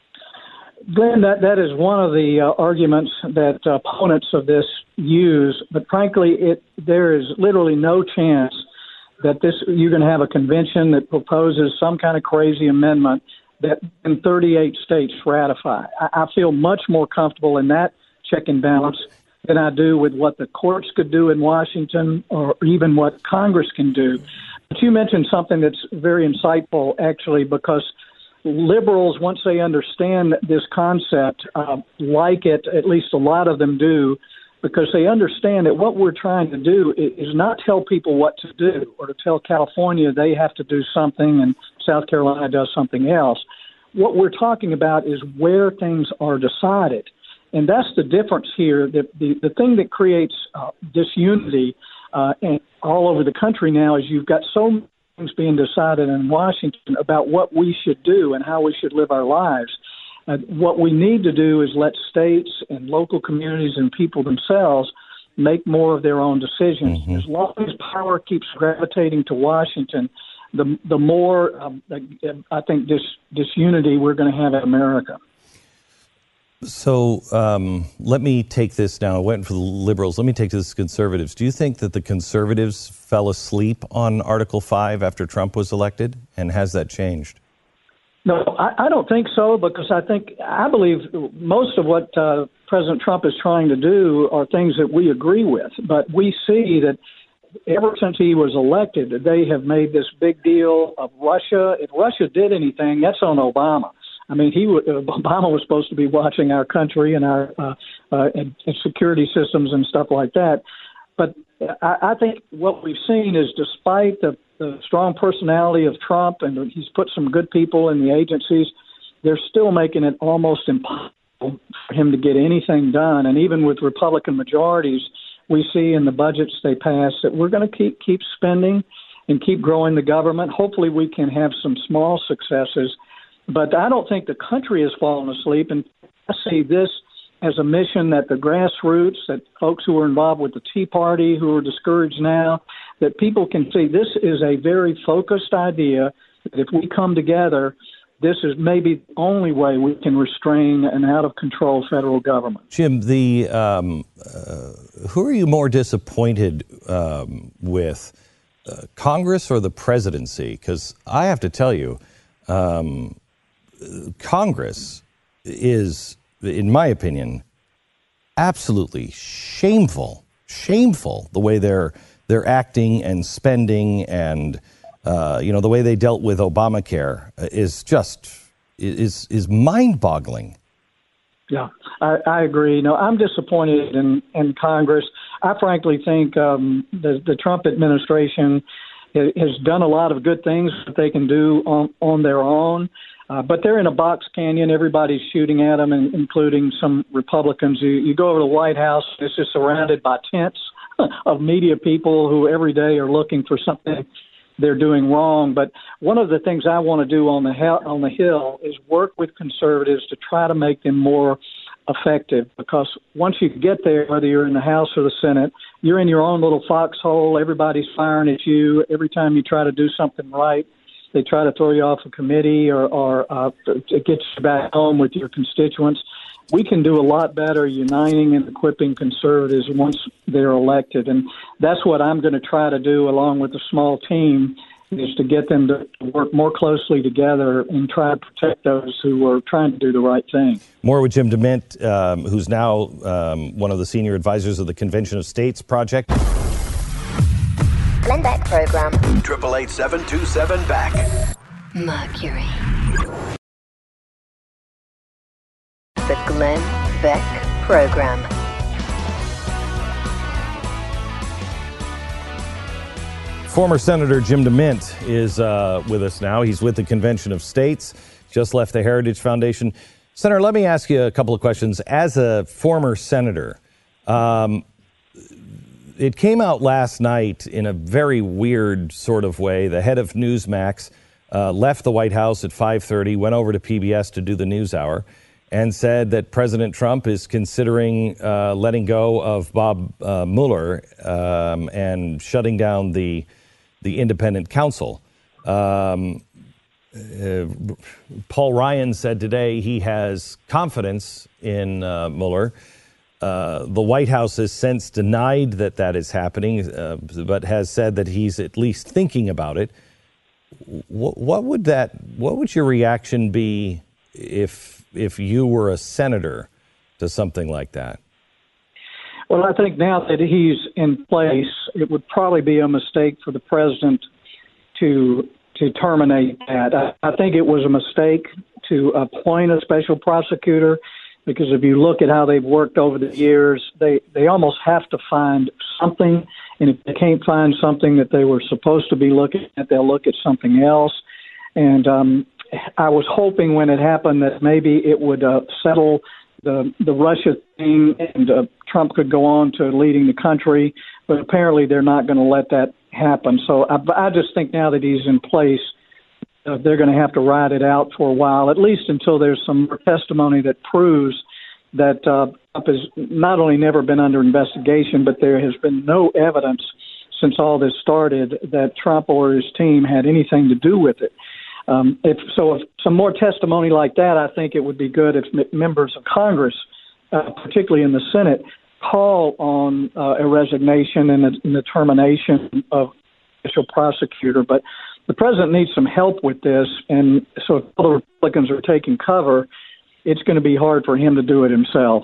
Glenn, that, that is one of the uh, arguments that uh, opponents of this use. But frankly, it there is literally no chance that this you're going to have a convention that proposes some kind of crazy amendment that in thirty-eight states ratify. I, I feel much more comfortable in that check and balance than I do with what the courts could do in Washington or even what Congress can do. But you mentioned something that's very insightful, actually, because liberals, once they understand this concept, uh, like it, at least a lot of them do, because they understand that what we're trying to do is not tell people what to do or to tell California they have to do something and South Carolina does something else. What we're talking about is where things are decided. And that's the difference here. The, the, the thing that creates uh, disunity uh, and all over the country now is you've got so many things being decided in Washington about what we should do and how we should live our lives. Uh, what we need to do is let states and local communities and people themselves make more of their own decisions. Mm-hmm. As long as power keeps gravitating to Washington, the the more, um, I think, dis, disunity we're going to have in America. So um, let me take this now. I went for the liberals. Let me take this to conservatives. Do you think that the conservatives fell asleep on Article five after Trump was elected? And has that changed? No, I, I don't think so, because I think, I believe most of what uh, President Trump is trying to do are things that we agree with. But we see that ever since he was elected, they have made this big deal of Russia. If Russia did anything, that's on Obama. I mean, he Obama was supposed to be watching our country and our uh, uh, and, and security systems and stuff like that. But I, I think what we've seen is, despite the, the strong personality of Trump, and he's put some good people in the agencies, they're still making it almost impossible for him to get anything done. And even with Republican majorities, we see in the budgets they pass that we're going to keep keep spending and keep growing the government. Hopefully we can have some small successes. But I don't think the country has fallen asleep, and I see this as a mission that the grassroots, that folks who are involved with the Tea Party, who are discouraged now, that people can see this is a very focused idea, that if we come together, this is maybe the only way we can restrain an out-of-control federal government. Jim, the um, uh, who are you more disappointed um, with, uh, Congress or the presidency? Because I have to tell you, um, Congress is, in my opinion, absolutely shameful, shameful the way they're they're acting and spending, and uh, you know, the way they dealt with Obamacare is just is is mind-boggling. Yeah, I, I agree. No, I'm disappointed in, in Congress. I frankly think um, the the Trump administration has done a lot of good things that they can do on on their own. Uh, but they're in a box canyon. Everybody's shooting at them, and, including some Republicans. You, you go over to the White House, it's just surrounded by tents of media people who every day are looking for something they're doing wrong. But one of the things I want to do on the on the Hill is work with conservatives to try to make them more effective, because once you get there, whether you're in the House or the Senate, you're in your own little foxhole. Everybody's firing at you. Every time you try to do something right, they try to throw you off a committee or, or uh, to get you back home with your constituents. We can do a lot better uniting and equipping conservatives once they're elected. And that's what I'm going to try to do along with a small team, is to get them to work more closely together and try to protect those who are trying to do the right thing. More with Jim DeMint, um, who's now um, one of the senior advisors of the Convention of States Project. Glenn Beck Program. Triple eight seven two seven back. Mercury. The Glenn Beck Program. Former Senator Jim DeMint is uh, with us now. He's with the Convention of States, just left the Heritage Foundation. Senator, let me ask you a couple of questions. As a former senator, um, it came out last night in a very weird sort of way. The head of Newsmax uh, left the White House at five thirty, went over to P B S to do the News Hour, and said that President Trump is considering uh, letting go of Bob uh, Mueller um, and shutting down the the independent counsel. Um, uh, Paul Ryan said today he has confidence in uh, Mueller. Uh, the White House has since denied that that is happening, uh, but has said that he's at least thinking about it. What, what would that? What would your reaction be if if you were a senator to something like that? Well, I think now that he's in place, it would probably be a mistake for the president to to terminate that. I, I think it was a mistake to appoint a special prosecutor, because if you look at how they've worked over the years, they, they almost have to find something, and if they can't find something that they were supposed to be looking at, they'll look at something else. And um, I was hoping when it happened that maybe it would uh, settle the the Russia thing, and uh, Trump could go on to leading the country, but apparently they're not going to let that happen. So I, I just think now that he's in place, uh, they're going to have to ride it out for a while, at least until there's some more testimony that proves that uh, Trump has not only never been under investigation, but there has been no evidence since all this started that Trump or his team had anything to do with it. Um, if, so if some more testimony like that, I think it would be good if m- members of Congress, uh, particularly in the Senate, call on uh, a resignation and a, and the termination of special prosecutor. But the president needs some help with this, and so if all the Republicans are taking cover, it's going to be hard for him to do it himself.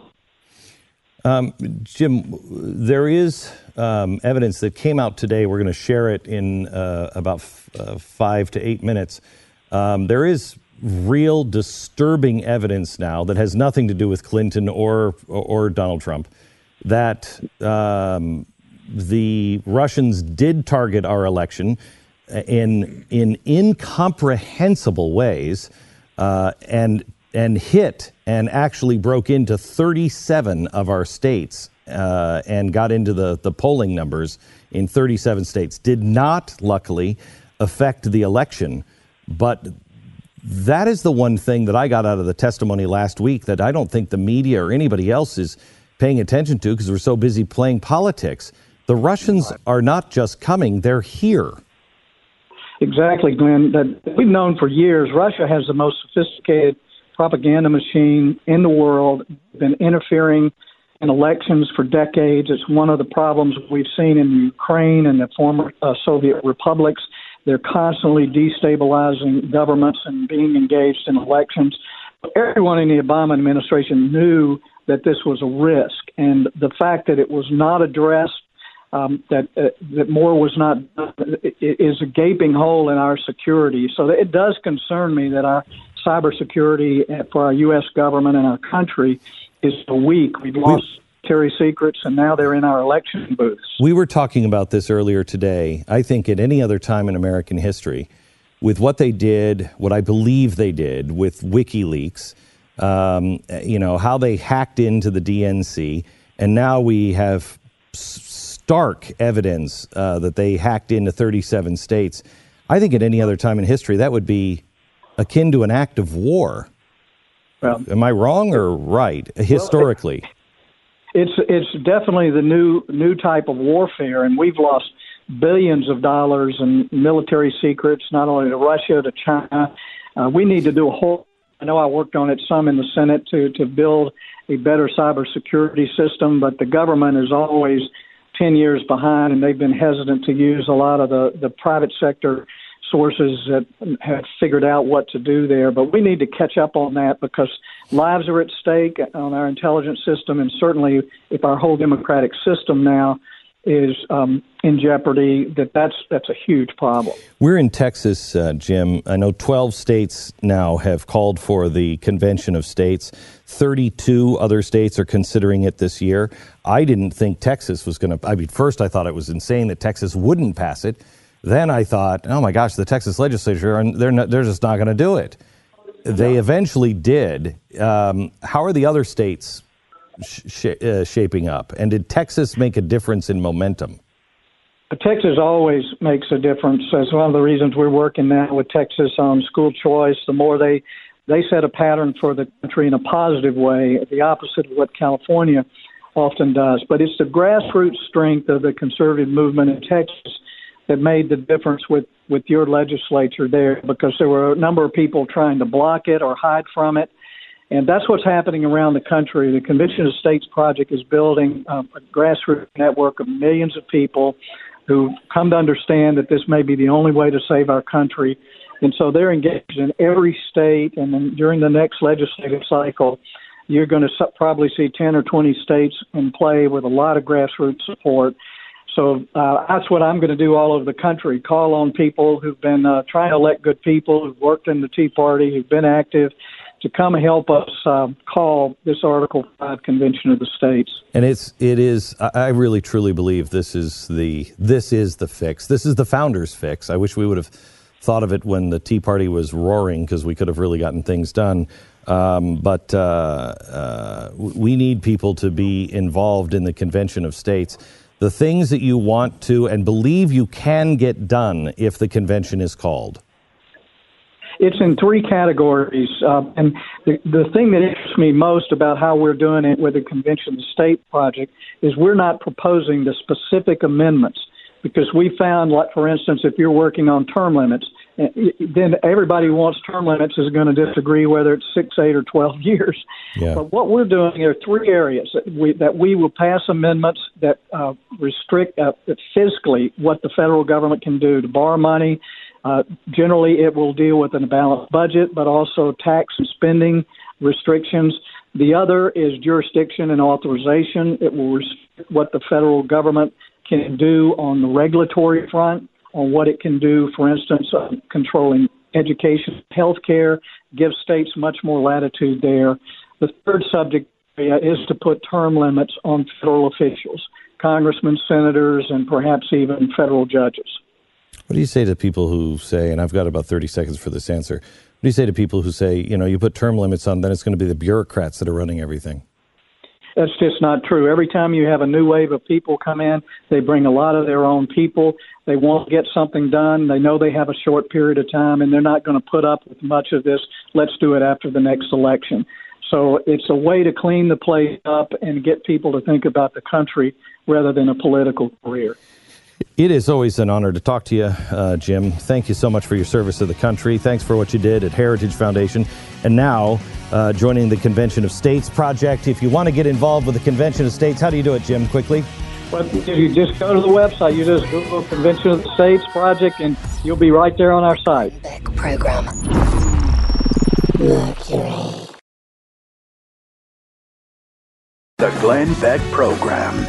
Um, Jim, there is um, evidence that came out today. We're going to share it in uh, about f- uh, five to eight minutes. Um, there is real disturbing evidence now that has nothing to do with Clinton or or, or Donald Trump, that um, the Russians did target our election in in incomprehensible ways, uh, and and hit and actually broke into thirty-seven of our states uh, and got into the, the polling numbers in thirty-seven states. Did not, luckily, affect the election. But that is the one thing that I got out of the testimony last week that I don't think the media or anybody else is paying attention to because we're so busy playing politics. The Russians are not just coming, they're here. Exactly, Glenn. That we've known for years Russia has the most sophisticated propaganda machine in the world, been interfering in elections for decades. It's one of the problems we've seen in Ukraine and the former uh, Soviet republics. They're constantly destabilizing governments and being engaged in elections. Everyone in the Obama administration knew that this was a risk, and the fact that it was not addressed, um, that uh, that more was not, is a gaping hole in our security. So it does concern me that our cybersecurity for our U S government and our country is so weak. We've lost military secrets, and now they're in our election booths. We were talking about this earlier today. I think at any other time in American history, with what they did, what I believe they did with WikiLeaks, um, you know, how they hacked into the D N C, and now we have stark evidence uh, that they hacked into thirty-seven states. I think at any other time in history, that would be akin to an act of war. Well, Am I wrong or right, historically? It's it's definitely the new new type of warfare, and we've lost billions of dollars in military secrets, not only to Russia, to China. Uh, we need to do a whole, I know I worked on it some in the Senate to, to build a better cybersecurity system, but the government is always ten years behind, and they've been hesitant to use a lot of the, the private sector sources that have figured out what to do there. But we need to catch up on that because lives are at stake on our intelligence system, and certainly if our whole democratic system now is um, in jeopardy, that that's that's a huge problem. We're in Texas, uh, Jim. I know twelve states now have called for the Convention of States. thirty-two other states are considering it this year. I didn't think Texas was going to, I mean, first I thought it was insane that Texas wouldn't pass it. Then I thought, oh my gosh, the Texas legislature, and they're not, they're just not going to do it. They eventually did. Um, how are the other states sh- uh, shaping up? And did Texas make a difference in momentum? Texas always makes a difference. That's one of the reasons we're working now with Texas on school choice. The more they, they set a pattern for the country in a positive way, the opposite of what California often does. But it's the grassroots strength of the conservative movement in Texas that made the difference with, with your legislature there, because there were a number of people trying to block it or hide from it. And that's what's happening around the country. The Convention of States Project is building um, a grassroots network of millions of people who come to understand that this may be the only way to save our country. And so they're engaged in every state. And then during the next legislative cycle, you're going to probably see ten or twenty states in play with a lot of grassroots support. So uh, that's what I'm going to do all over the country, call on people who've been uh, trying to elect good people, who've worked in the Tea Party, who've been active, to come and help us uh, call this Article five Convention of the States. And it's it is I really truly believe this is the this is the fix. This is the founders' fix. I wish we would have thought of it when the Tea Party was roaring, because we could have really gotten things done. Um, but uh, uh, we need people to be involved in the Convention of States. The things that you want to and believe you can get done if the convention is called. It's in three categories. Uh, and the, the thing that interests me most about how we're doing it with the Convention of the State Project is we're not proposing the specific amendments, because we found, like, for instance, if you're working on term limits, then everybody who wants term limits is going to disagree whether it's six, eight, or twelve years. Yeah. But what we're doing, there are three areas that we, that we will pass amendments that uh, restrict uh, fiscally what the federal government can do to borrow money. Uh, generally, it will deal with a balanced budget, but also tax and spending restrictions. The other is jurisdiction and authorization. It will restrict what the federal government can do on the regulatory front, on what it can do, for instance, uh, controlling education, health care, give states much more latitude there. The third subject area is to put term limits on federal officials, congressmen, senators, and perhaps even federal judges. What do you say to people who say, and I've got about thirty seconds for this answer, what do you say to people who say, you know, you put term limits on, then it's going to be the bureaucrats that are running everything? That's just not true. Every time you have a new wave of people come in, they bring a lot of their own people. They want to get something done. They know they have a short period of time, and they're not going to put up with much of this. Let's do it after the next election. So it's a way to clean the place up and get people to think about the country rather than a political career. It is always an honor to talk to you, uh, Jim. Thank you so much for your service to the country. Thanks for what you did at Heritage Foundation. And now, uh, joining the Convention of States Project. If you want to get involved with the Convention of States, how do you do it, Jim, quickly? Well, you just go to the website. You just Google Convention of the States Project, and you'll be right there on our site. Beck program. Mercury. The Glenn Beck Program.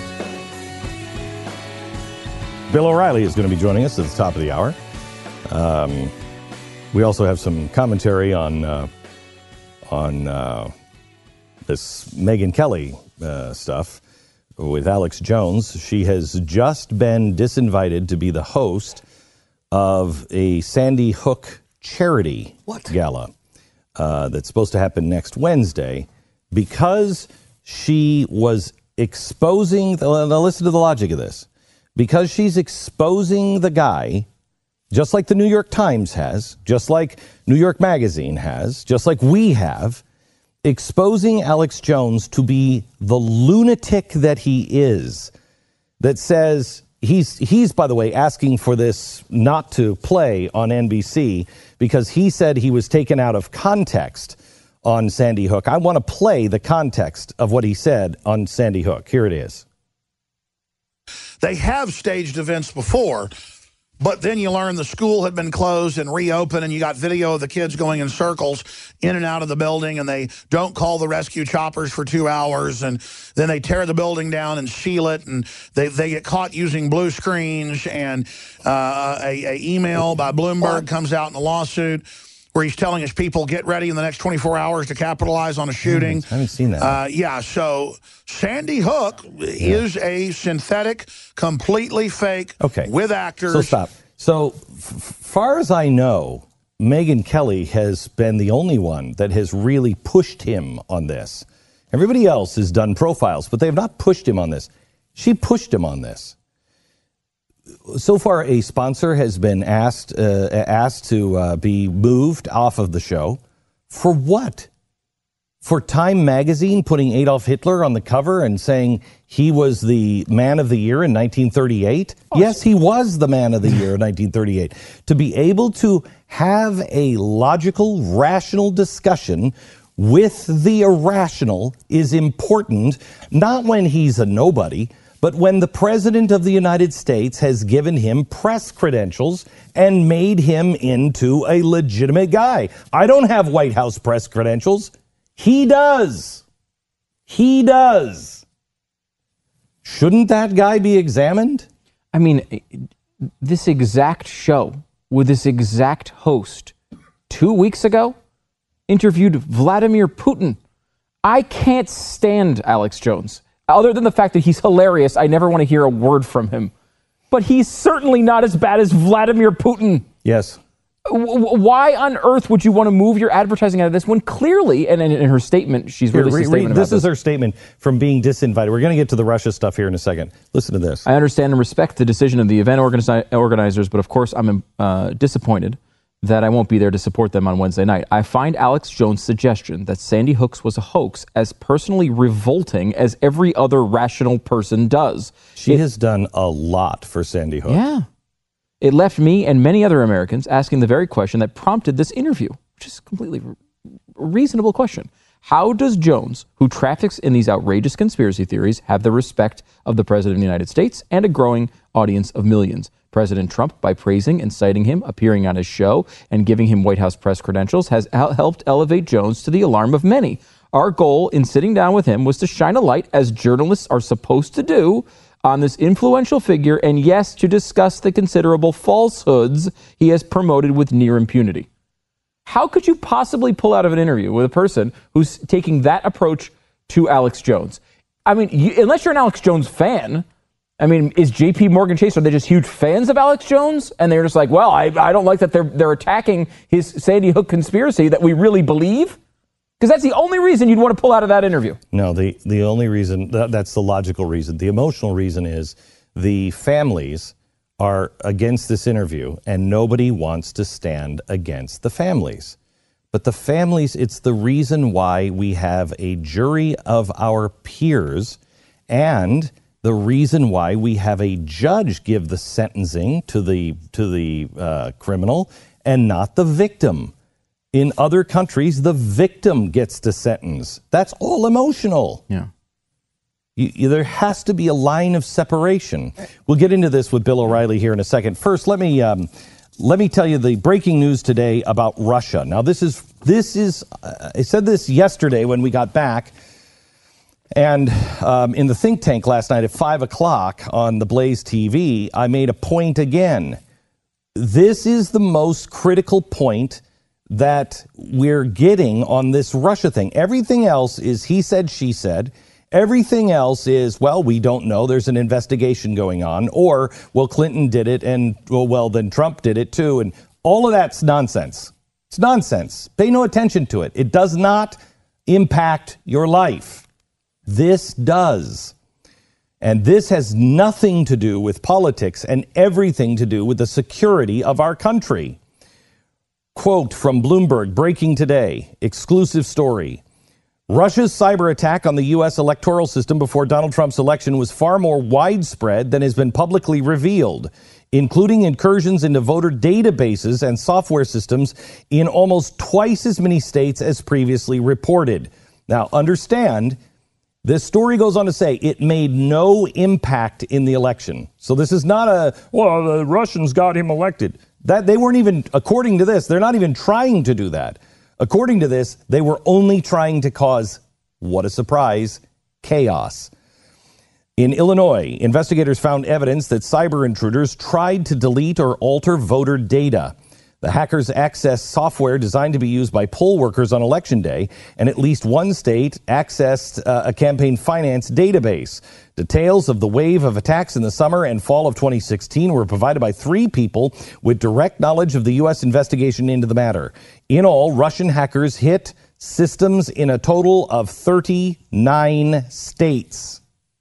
Bill O'Reilly is going to be joining us at the top of the hour. Um, we also have some commentary on uh, on uh, this Megyn Kelly uh, stuff with Alex Jones. She has just been disinvited to be the host of a Sandy Hook charity what? gala uh, that's supposed to happen next Wednesday because she was exposing, now listen to the logic of this, because she's exposing the guy, just like the New York Times has, just like New York Magazine has, just like we have, exposing Alex Jones to be the lunatic that he is, that says he's, he's, by the way, asking for this not to play on N B C because he said he was taken out of context on Sandy Hook. I want to play the context of what he said on Sandy Hook. Here it is. They have staged events before, but then you learn the school had been closed and reopened, and you got video of the kids going in circles in and out of the building, and they don't call the rescue choppers for two hours, and then they tear the building down and seal it, and they, they get caught using blue screens, and uh, a, a email by Bloomberg comes out in a lawsuit where he's telling his people, get ready in the next twenty-four hours to capitalize on a shooting. I haven't seen that. Uh, yeah, so Sandy Hook yeah. is a synthetic, completely fake, okay. with actors. So stop. So f- far as I know, Megyn Kelly has been the only one that has really pushed him on this. Everybody else has done profiles, but they have not pushed him on this. She pushed him on this. So far, a sponsor has been asked uh, asked to uh, be moved off of the show. For what? For Time magazine putting Adolf Hitler on the cover and saying he was the man of the year in nineteen thirty-eight? Oh, yes, he was the man of the year in nineteen thirty-eight. To be able to have a logical, rational discussion with the irrational is important, not when he's a nobody, but when the President of the United States has given him press credentials and made him into a legitimate guy. I don't have White House press credentials. He does. He does. Shouldn't that guy be examined? I mean, this exact show with this exact host two weeks ago interviewed Vladimir Putin. I can't stand Alex Jones. Other than the fact that he's hilarious, I never want to hear a word from him. But he's certainly not as bad as Vladimir Putin. Yes. W- why on earth would you want to move your advertising out of this when clearly, and in, in her statement, she's Here, released re- a statement re- about this. this. This is her statement from being disinvited. We're going to get to the Russia stuff here in a second. Listen to this. I understand and respect the decision of the event organizi- organizers, but of course I'm uh, disappointed that I won't be there to support them on Wednesday night. I find Alex Jones' suggestion that Sandy Hook was a hoax as personally revolting as every other rational person does. She it, has done a lot for Sandy Hook. Yeah. It left me and many other Americans asking the very question that prompted this interview, which is a completely re- reasonable question. How does Jones, who traffics in these outrageous conspiracy theories, have the respect of the President of the United States and a growing audience of millions? President Trump, by praising and citing him, appearing on his show, and giving him White House press credentials, has el- helped elevate Jones to the alarm of many. Our goal in sitting down with him was to shine a light, as journalists are supposed to do, on this influential figure, and yes, to discuss the considerable falsehoods he has promoted with near impunity. How could you possibly pull out of an interview with a person who's taking that approach to Alex Jones? I mean, you, unless you're an Alex Jones fan, I mean, is J P Morgan Chase, are they just huge fans of Alex Jones? And they're just like, well, I, I don't like that they're they're attacking his Sandy Hook conspiracy that we really believe? Because that's the only reason you'd want to pull out of that interview. No, the, the only reason, that, that's the logical reason. The emotional reason is the families are against this interview, and nobody wants to stand against the families. But the families, it's the reason why we have a jury of our peers, and the reason why we have a judge give the sentencing to the to the uh, criminal and not the victim. In other countries, the victim gets to sentence. That's all emotional. Yeah. You, you, there has to be a line of separation. We'll get into this with Bill O'Reilly here in a second. First, let me um, let me tell you the breaking news today about Russia. Now, this is this is uh, I said this yesterday when we got back. And um, in the think tank last night at five o'clock on the Blaze T V, I made a point again. This is the most critical point that we're getting on this Russia thing. Everything else is he said, she said. Everything else is, well, we don't know. There's an investigation going on. Or, well, Clinton did it, and, well, well, then Trump did it too. And all of that's nonsense. It's nonsense. Pay no attention to it. It does not impact your life. This does. And this has nothing to do with politics and everything to do with the security of our country. Quote from Bloomberg, breaking today, exclusive story. Russia's cyber attack on the U S electoral system before Donald Trump's election was far more widespread than has been publicly revealed, including incursions into voter databases and software systems in almost twice as many states as previously reported. Now, understand, this story goes on to say it made no impact in the election. So this is not a, well, the Russians got him elected. That they weren't even, according to this, they're not even trying to do that. According to this, they were only trying to cause, what a surprise, chaos. In Illinois, investigators found evidence that cyber intruders tried to delete or alter voter data. The hackers accessed software designed to be used by poll workers on Election Day, and at least one state accessed uh, a campaign finance database. Details of the wave of attacks in the summer and fall of twenty sixteen were provided by three people with direct knowledge of the U S investigation into the matter. In all, Russian hackers hit systems in a total of thirty-nine states.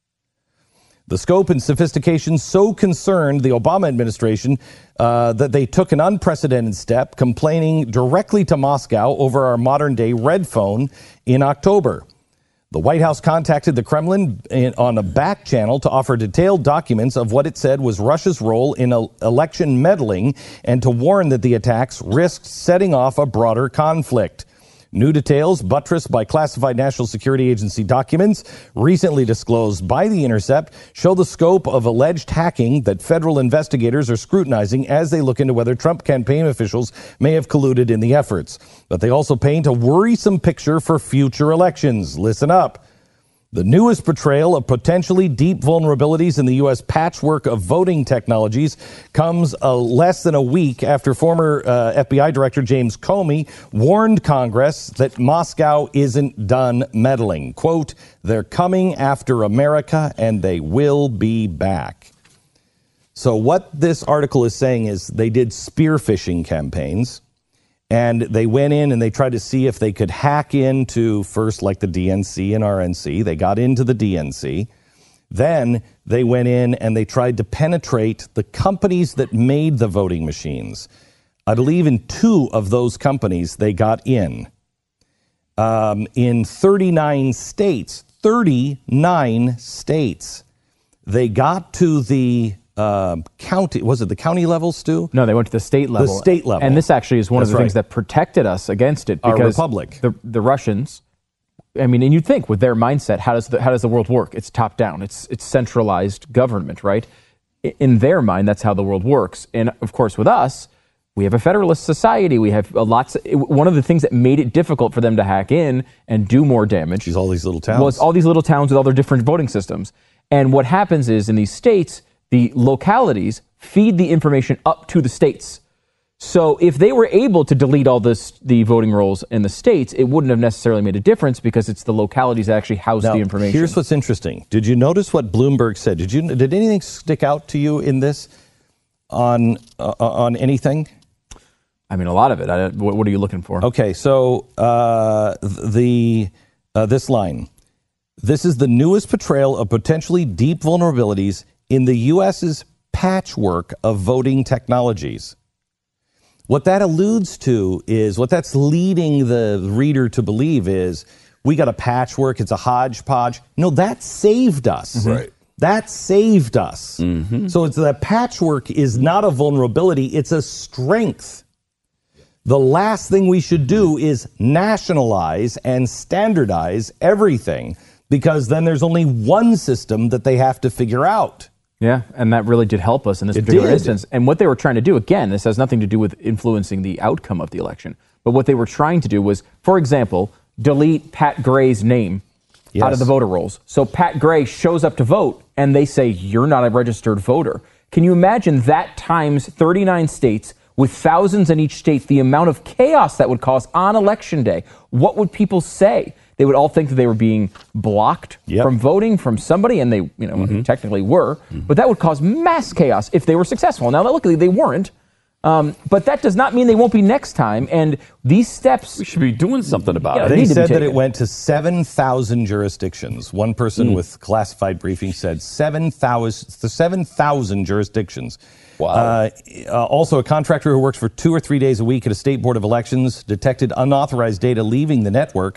The scope and sophistication so concerned the Obama administration uh, that they took an unprecedented step, complaining directly to Moscow over our modern-day red phone in October. The White House contacted the Kremlin in, on a back channel to offer detailed documents of what it said was Russia's role in a, election meddling and to warn that the attacks risked setting off a broader conflict. New details, buttressed by classified National Security Agency documents recently disclosed by The Intercept, show the scope of alleged hacking that federal investigators are scrutinizing as they look into whether Trump campaign officials may have colluded in the efforts. But they also paint a worrisome picture for future elections. Listen up. The newest portrayal of potentially deep vulnerabilities in the U S patchwork of voting technologies comes uh, less than a week after former uh, F B I Director James Comey warned Congress that Moscow isn't done meddling. Quote, they're coming after America and they will be back. So what this article is saying is they did spear phishing campaigns. And they went in and they tried to see if they could hack into first like the D N C and R N C. They got into the D N C. Then they went in and they tried to penetrate the companies that made the voting machines. I believe in two of those companies they got in. Um, in thirty-nine states, thirty-nine states, they got to the Uh, county, was it the county level, Stu? No, they went to the state level. The state level. And this actually is one That's of the right. things that protected us against it. Our Because republic. The, the Russians, I mean, and you'd think with their mindset, how does the, how does the world work? It's top down. It's, it's centralized government, right? I- In their mind, that's how the world works. And of course, with us, we have a federalist society. We have a lots. Of, one of the things that made it difficult for them to hack in and do more damage is all these little towns. Was all these little towns with all their different voting systems. And what happens is in these states, the localities feed the information up to the states. So if they were able to delete all this, the voting rolls in the states, it wouldn't have necessarily made a difference because it's the localities that actually house Now, the information. Here's what's interesting. Did you notice what Bloomberg said? Did you? Did anything stick out to you in this on uh, on anything? I mean, a lot of it. I, what, what are you looking for? Okay, so uh, the uh, this line. This is the newest portrayal of potentially deep vulnerabilities in the U S's patchwork of voting technologies. What that alludes to is, what that's leading the reader to believe is, we got a patchwork, it's a hodgepodge. No, that saved us. Mm-hmm. Right. That saved us. Mm-hmm. So it's that patchwork is not a vulnerability, it's a strength. The last thing we should do is nationalize and standardize everything, because then there's only one system that they have to figure out. Yeah, and that really did help us in this It particular did. instance. And what they were trying to do, again, this has nothing to do with influencing the outcome of the election, but what they were trying to do was, for example, delete Pat Gray's name Yes. out of the voter rolls. So Pat Gray shows up to vote, and they say, you're not a registered voter. Can you imagine that times thirty-nine states with thousands in each state, the amount of chaos that would cause on Election Day? What would people say? They would all think that they were being blocked Yep. from voting from somebody, and they, you know, Mm-hmm. technically were. But that would cause mass chaos if they were successful. Now, luckily, they weren't. Um, but that does not mean they won't be next time. And these steps, We should be doing something about Yeah, it. they They need to be said that taken. it went to seven thousand jurisdictions. One person with classified briefing said seven thousand, seven thousand jurisdictions. Wow. Uh, uh, also, a contractor who works for two or three days a week at a state board of elections detected unauthorized data leaving the network.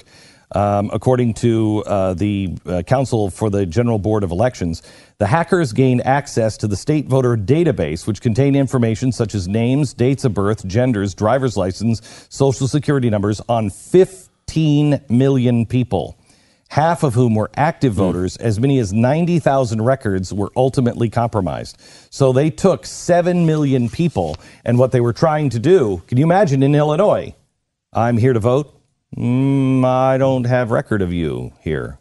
Um, according to uh, the uh, Council for the General Board of Elections, the hackers gained access to the state voter database, which contained information such as names, dates of birth, genders, driver's license, social security numbers on fifteen million people, half of whom were active voters. As many as ninety thousand records were ultimately compromised. So they took seven million people, and what they were trying to do, can you imagine in Illinois? I'm here to vote. Mm, I don't have record of you here.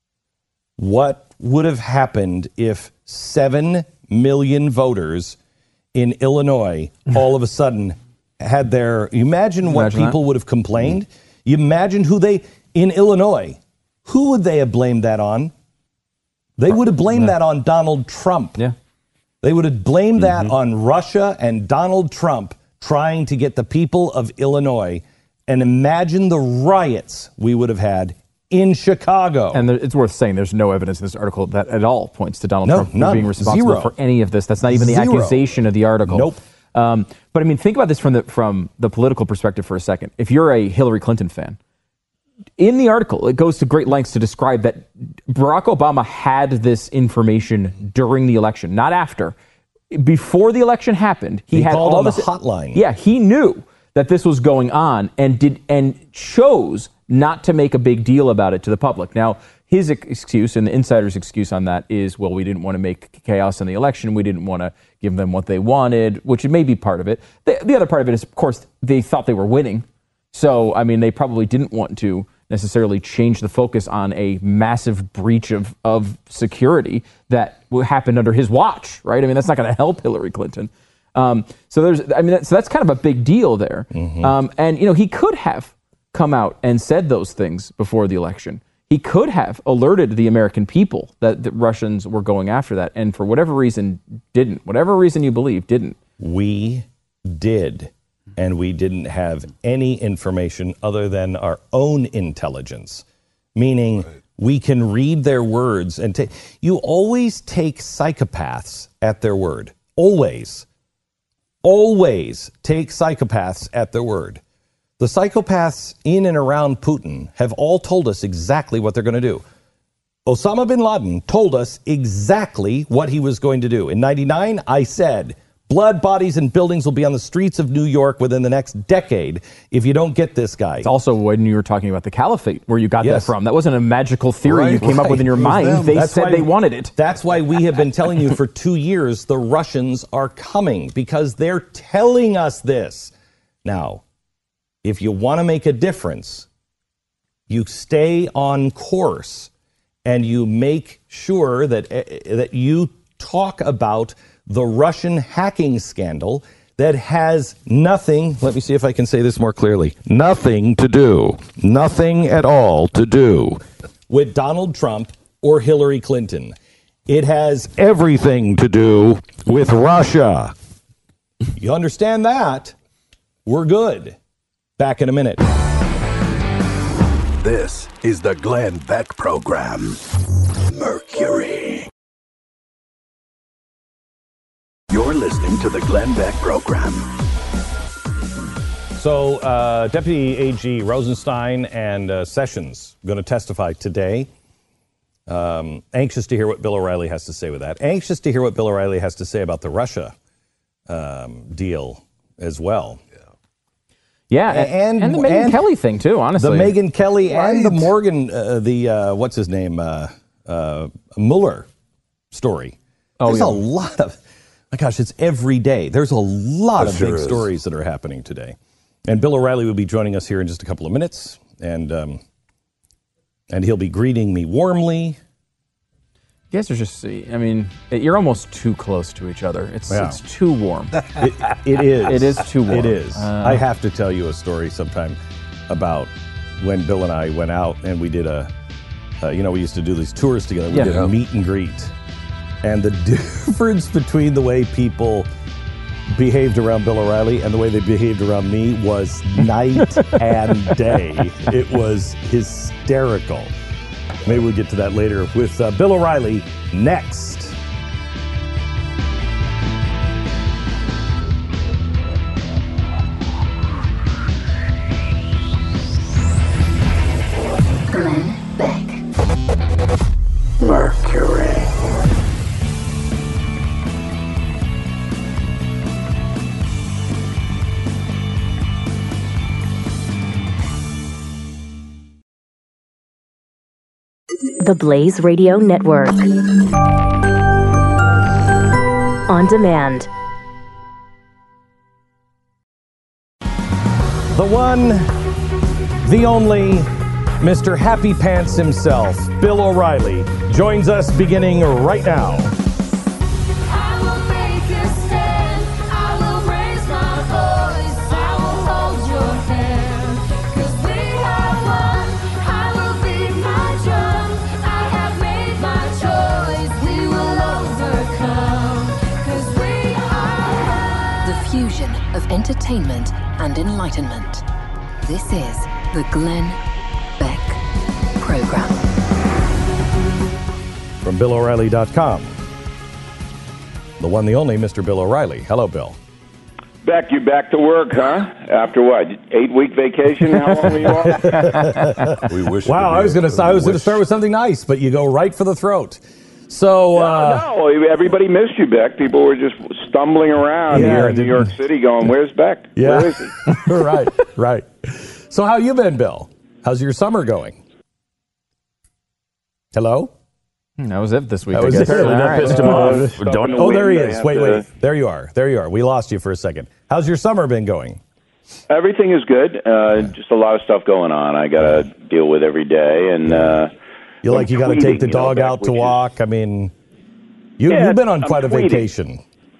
What would have happened if seven million voters in Illinois all of a sudden had their, you imagine what Imagine people that. would have complained? You imagine who they, in Illinois, who would they have blamed that on? They would have blamed that on Donald Trump. Yeah. They would have blamed that on Russia and Donald Trump trying to get the people of Illinois. And imagine the riots we would have had in Chicago. And there, it's worth saying there's no evidence in this article that at all points to Donald No, Trump none. being responsible Zero. for any of this. That's not even the Zero. accusation of the article. Nope. Um, but I mean, think about this from the from the political perspective for a second. If you're a Hillary Clinton fan, in the article, it goes to great lengths to describe that Barack Obama had this information during the election, not after. Before the election happened, he, He had called all on the this hotline. Yeah, he knew that this was going on and did and chose not to make a big deal about it to the public. Now, his excuse and the insider's excuse on that is, well, we didn't want to make chaos in the election. We didn't want to give them what they wanted, which may be part of it. The, the other part of it is, of course, they thought they were winning. So, I mean, they probably didn't want to necessarily change the focus on a massive breach of, of security that happened under his watch, right? I mean, that's not going to help Hillary Clinton. Um, so there's, I mean, that, so that's kind of a big deal there. Mm-hmm. Um, and, you know, he could have come out and said those things before the election. He could have alerted the American people that the Russians were going after that. And for whatever reason, didn't. Whatever reason you believe, didn't. We did. And we didn't have any information other than our own intelligence, meaning we can read their words and take. You always take psychopaths at their word. Always. Always take psychopaths at their word. The psychopaths in and around Putin have all told us exactly what they're going to do. Osama bin Laden told us exactly what he was going to do. In ninety-nine, I said, blood, bodies, and buildings will be on the streets of New York within the next decade if you don't get this guy. It's also when you were talking about the caliphate, where you got Yes. that from. That wasn't a magical theory Right, you came up with in your right. mind. It was them. They That's said why- they wanted it. That's why we have been telling you for two years the Russians are coming, because they're telling us this. Now, if you want to make a difference, you stay on course and you make sure that uh, that you talk about the Russian hacking scandal that has nothing, let me see if I can say this more clearly, nothing to do, nothing at all to do with Donald Trump or Hillary Clinton. It has everything to do with Russia. You understand that? We're good. Back in a minute. This is the Glenn Beck Program. Mercury. You're listening to the Glenn Beck Program. So, uh, Deputy A G Rosenstein and uh, Sessions going to testify today. Um, anxious to hear what Bill O'Reilly has to say with that. Anxious to hear what Bill O'Reilly has to say about the Russia um, deal as well. Yeah, and, and the Megyn and Kelly thing, too, honestly. The Megyn Kelly Right. and the Morgan, uh, the, uh, what's his name, uh, uh, Mueller story. Oh, There's yeah. a lot of, my gosh, it's every day. There's a lot It of sure big is. stories that are happening today. And Bill O'Reilly will be joining us here in just a couple of minutes. And, um, and he'll be greeting me warmly. You guys are just, I mean, you're almost too close to each other. It's Yeah. it's too warm. It, it is. It is too warm. It is. Uh, I have to tell you a story sometime about when Bill and I went out and we did a, uh, you know, we used to do these tours together. We Yeah. did a meet and greet. And the difference between the way people behaved around Bill O'Reilly and the way they behaved around me was night and day. It was hysterical. Maybe we'll get to that later with uh, Bill O'Reilly next. Glenn Mercury. The Blaze Radio Network. On demand. The one, the only, Mister Happy Pants himself, Bill O'Reilly, joins us beginning right now. I will make a stand. I will raise my voice. I will hold your hand. 'Cause we have won. I will beat my drum. I have made my choice. We will overcome. 'Cause we are The fusion of entertainment and enlightenment. This is the Glenn Beck Program. From Bill O'Reilly dot com. The one, the only, Mister Bill O'Reilly. Hello, Bill. Beck, you back to work, huh? After what? Eight week vacation? How long were you off? We wish. Wow, I was going to I was going to start with something nice, but you go right for the throat. So uh, no, no, everybody missed you, Beck. People were just stumbling around Yeah, here I in New didn't- York City going, where's Beck? Yeah. Where is he? right, right. So how you been, Bill? How's your summer going? Hello? That was it this week. That I was guess. it. All That right. pissed him off. Uh, Don't. Oh, there he I is. have Wait, to- wait. There you are. There you are. We lost you for a second. How's your summer been going? Everything is good. Uh, just a lot of stuff going on. I got to deal with every day. And uh, You like you got to tweeting, take the you know, dog Beck, out to which is- walk. I mean, you Yeah, you've been on I'm quite a tweeting. vacation.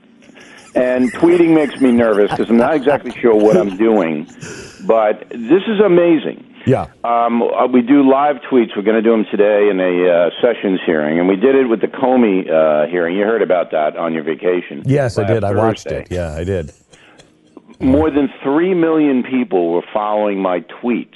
And tweeting makes me nervous because I'm not exactly sure what I'm doing. But this is amazing. Yeah. Um, uh, we do live tweets. We're going to do them today in a uh, Sessions hearing, and we did it with the Comey uh, hearing. You heard about that on your vacation. Yes, I last did. I watched Thursday. it. Yeah, I did. More than three million people were following my tweets.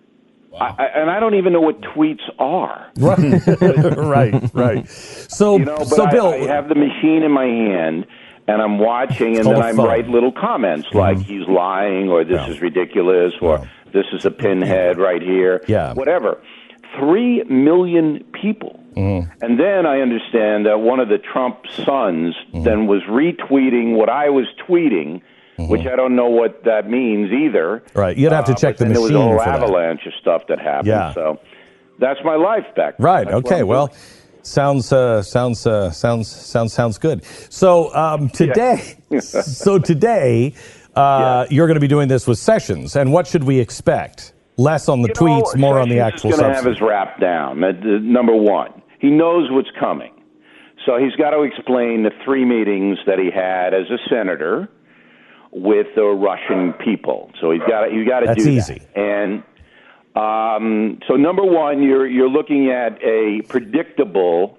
I, I, and I don't even know what tweets are. Right, right, right. So, You know, but so I, Bill, I have the machine in my hand, and I'm watching, and called then a I phone. write little comments like he's lying, or this Yeah. is ridiculous, or Yeah. this is a pinhead right here, Yeah. whatever. Three million people. Mm-hmm. And then I understand that one of the Trump sons Mm-hmm. then was retweeting what I was tweeting, which I don't know what that means either. Right, you'd have to Uh, check but the then machine there was a whole for that. avalanche of stuff that happened. Yeah. So that's my life, Beck. right? That's what Okay. I'm Well, doing. sounds uh, sounds uh, sounds sounds sounds good. So um, today, so today, uh, you're going to be doing this with Sessions, and what should we expect? Less on the You know, tweets, more on the Sessions actual is going to have substance. his rap down. That, uh, number one, he knows what's coming, so he's got to explain the three meetings that he had as a senator with the Russian people. So he's got to, you got to That's do easy. that. And um, so number one, you're you're looking at a predictable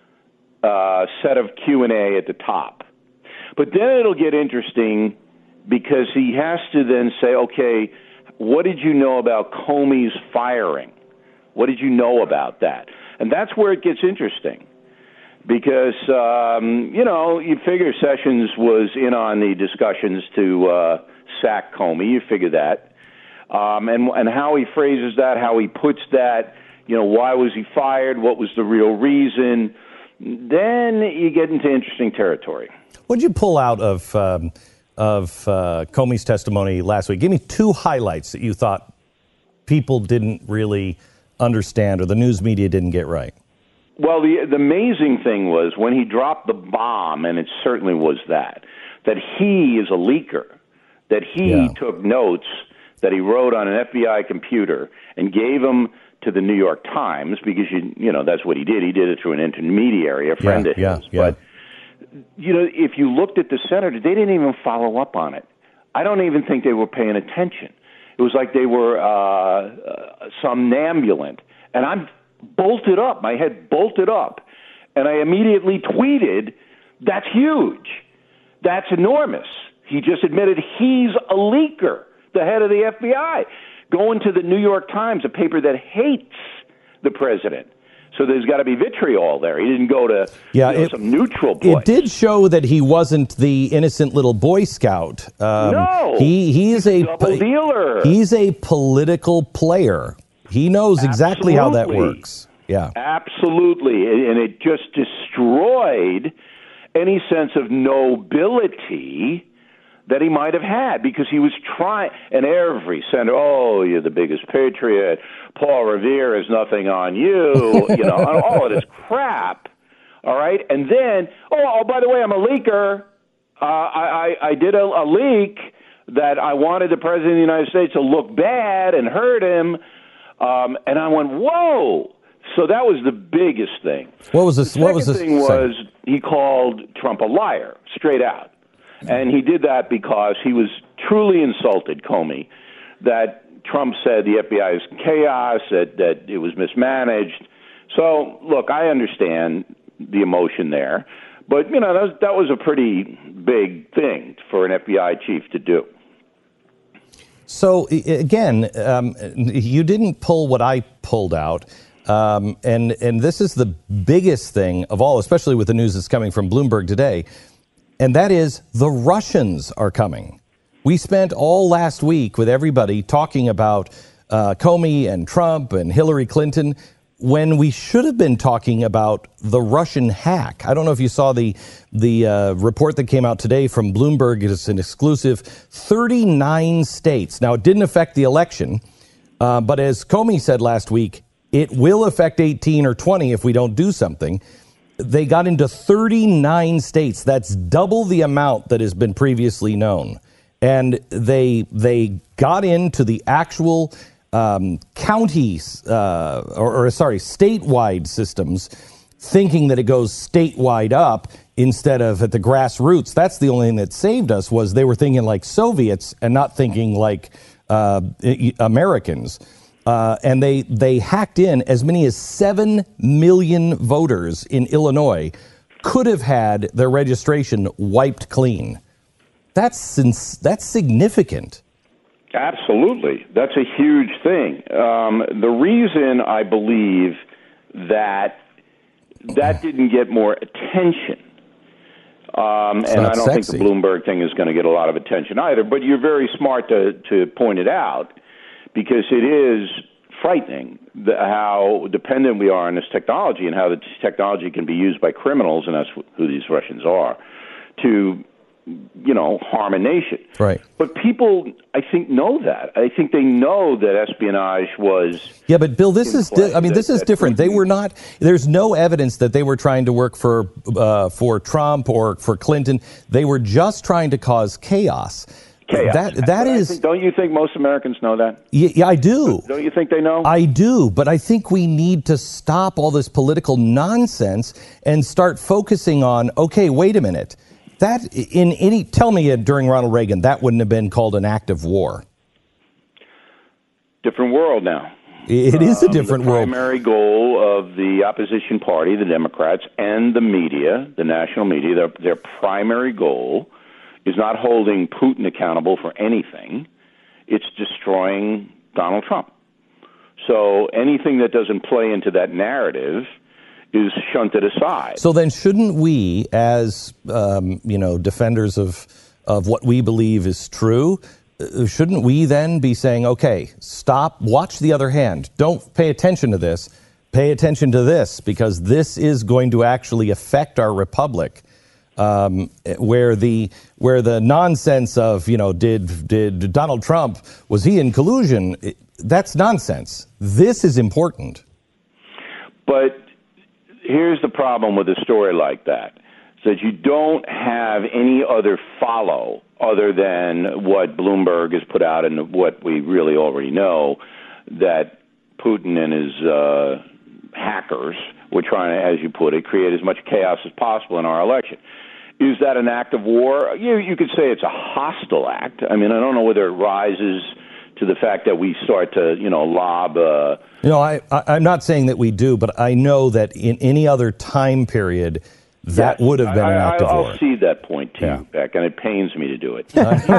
uh, set of Q and A at the top, but then it'll get interesting because he has to then say, okay, what did you know about Comey's firing? What did you know about that? And that's where it gets interesting. Because, um, you know, you figure Sessions was in on the discussions to uh, sack Comey. You figure that. Um, and, and how he phrases that, how he puts that, you know, why was he fired? What was the real reason? Then you get into interesting territory. What did you pull out of um, of uh, Comey's testimony last week? Give me two highlights that you thought people didn't really understand or the news media didn't get right. Well, the the amazing thing was when he dropped the bomb, and it certainly was that, that he is a leaker, that he Yeah. took notes that he wrote on an F B I computer and gave them to the New York Times because, you you know, that's what he did. He did it through an intermediary, a friend Yeah, of yeah, his. yeah. But, you know, if you looked at the senator, they didn't even follow up on it. I don't even think they were paying attention. It was like they were uh, uh, somnambulant. And I'm bolted up, my head bolted up, and I immediately tweeted, that's huge. That's enormous. He just admitted he's a leaker, the head of the F B I, going to the New York Times, a paper that hates the president. So there's got to be vitriol there. He didn't go to Yeah, you know, it- some neutral place. It did show that he wasn't the innocent little Boy Scout. Um, No, he he is a double dealer. He's a political player. He knows exactly how that Absolutely. works. Yeah. Absolutely. And it just destroyed any sense of nobility that he might have had, because he was trying, and every senator, oh, you're the biggest patriot, Paul Revere is nothing on you, you know, all of this crap, all right? And then, oh, oh by the way, I'm a leaker. Uh, I, I, I did a, a leak that I wanted the President of the United States to look bad and hurt him, um, and I went, whoa. So that was the biggest thing. What was this? The what was this? thing was he called Trump a liar, straight out. And he did that because he was truly insulted, Comey, that Trump said the F B I is chaos, that, that it was mismanaged. So, look, I understand the emotion there. But, you know, that was, that was a pretty big thing for an F B I chief to do. So, again, um, you didn't pull what I pulled out. Um, and, and this is the biggest thing of all, especially with the news that's coming from Bloomberg today. And that is the Russians are coming. We spent all last week with everybody talking about uh, Comey and Trump and Hillary Clinton when we should have been talking about the Russian hack. I don't know if you saw the the uh, report that came out today from Bloomberg. It's an exclusive. thirty-nine states. Now, it didn't affect the election, uh, but as Comey said last week, it will affect eighteen or twenty if we don't do something. They got into thirty-nine states. That's double the amount that has been previously known. And they they got into the actual um, counties, uh, or, or sorry, statewide systems, thinking that it goes statewide up instead of at the grassroots. That's the only thing that saved us, was they were thinking like Soviets and not thinking like uh, Americans. Uh, and they, they hacked in as many as seven million voters in Illinois could have had their registration wiped clean. That's that's significant. Absolutely. That's a huge thing. Um, the reason I believe that that didn't get more attention, um, and I don't sexy. think the Bloomberg thing is going to get a lot of attention either, but you're very smart to, to point it out, because it is frightening the, how dependent we are on this technology, and how the technology can be used by criminals, and that's who these Russians are, to, you know, harm a nation. Right. But people, I think, know that. I think they know that espionage was... Yeah, but Bill, this is, di- I mean, this is different. They were not, there's no evidence that they were trying to work for, uh, for Trump or for Clinton. They were just trying to cause chaos. Chaos. That that is. Think, don't you think most Americans know that? Yeah, yeah, I do. Don't you think they know? I do, but I think we need to stop all this political nonsense and start focusing on. Okay, wait a minute. That in any tell me uh, during Ronald Reagan that wouldn't have been called an act of war. Different world now. It is a different um, the world. The primary goal of the opposition party, the Democrats, and the media, the national media, their, their primary goal is not holding Putin accountable for anything. It's destroying Donald Trump. So anything that doesn't play into that narrative is shunted aside. So then shouldn't we, as um, you know, defenders of of what we believe is true, uh, shouldn't we then be saying, okay, stop, watch the other hand. Don't pay attention to this. Pay attention to this, because this is going to actually affect our republic. Um, where the where the nonsense of, you know, did did Donald Trump, was he in collusion? That's nonsense. This is important. But here's the problem with a story like that, is that you don't have any other follow other than what Bloomberg has put out and what we really already know, that Putin and his uh, hackers were trying to, as you put it, create as much chaos as possible in our election. Is that an act of war? You, you could say it's a hostile act. I mean, I don't know whether it rises to the fact that we start to, you know, lob... Uh, you know, I, I, I'm not saying that we do, but I know that in any other time period, that yes, would have been I, an act I, of war. I'll see that point, too, yeah. Beck, and it pains me to do it.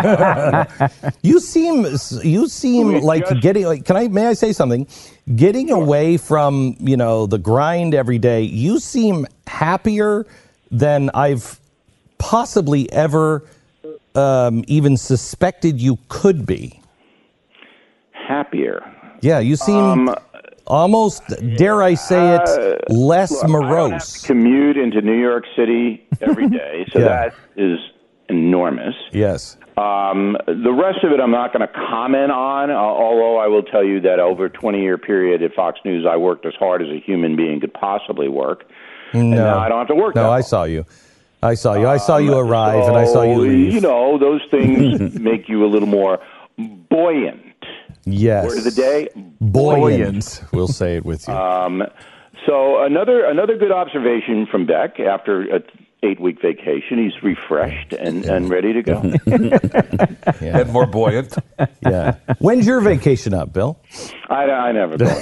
you seem you seem like just, getting, like, can I, may I say something? Getting sure. away from, you know, the grind every day, you seem happier than I've possibly ever um, even suspected you could be. Happier? Yeah, you seem... Um, almost, dare I say it, Uh, less look, I don't have morose. to commute into New York City every day, so Yeah. that is enormous. Yes. Um, the rest of it I'm not going to comment on, uh, although I will tell you that over a twenty-year period at Fox News, I worked as hard as a human being could possibly work. And No, now I don't have to work No, that I hard. saw you. I saw you. I saw you arrive, and I saw you So, leave. You know, those things make you a little more buoyant. Yes. Word of the day, Buoyant. We'll say it with you. Um, so another another good observation from Beck after a eight-week vacation. He's refreshed and, and ready to go. And more buoyant. Yeah. When's your vacation up, Bill? I, I never go.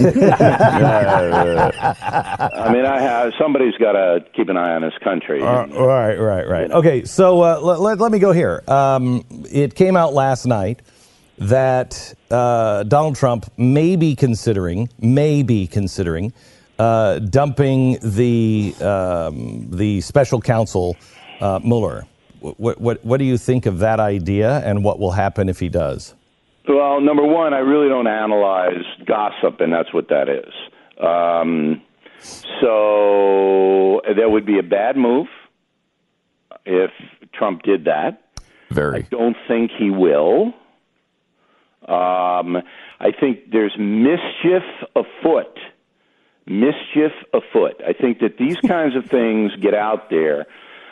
I mean, I have somebody's got to keep an eye on this country. Uh, right, right, right. Okay, so uh, let, let, let me go here. Um, it came out last night that uh, Donald Trump may be considering, may be considering, uh, dumping the um, the special counsel uh, Mueller. What, what what do you think of that idea, and what will happen if he does? Well, number one, I really don't analyze gossip, and that's what that is. Um, so that would be a bad move if Trump did that. Very. I don't think he will. Um, I think there's mischief afoot. Mischief afoot. I think that these kinds of things get out there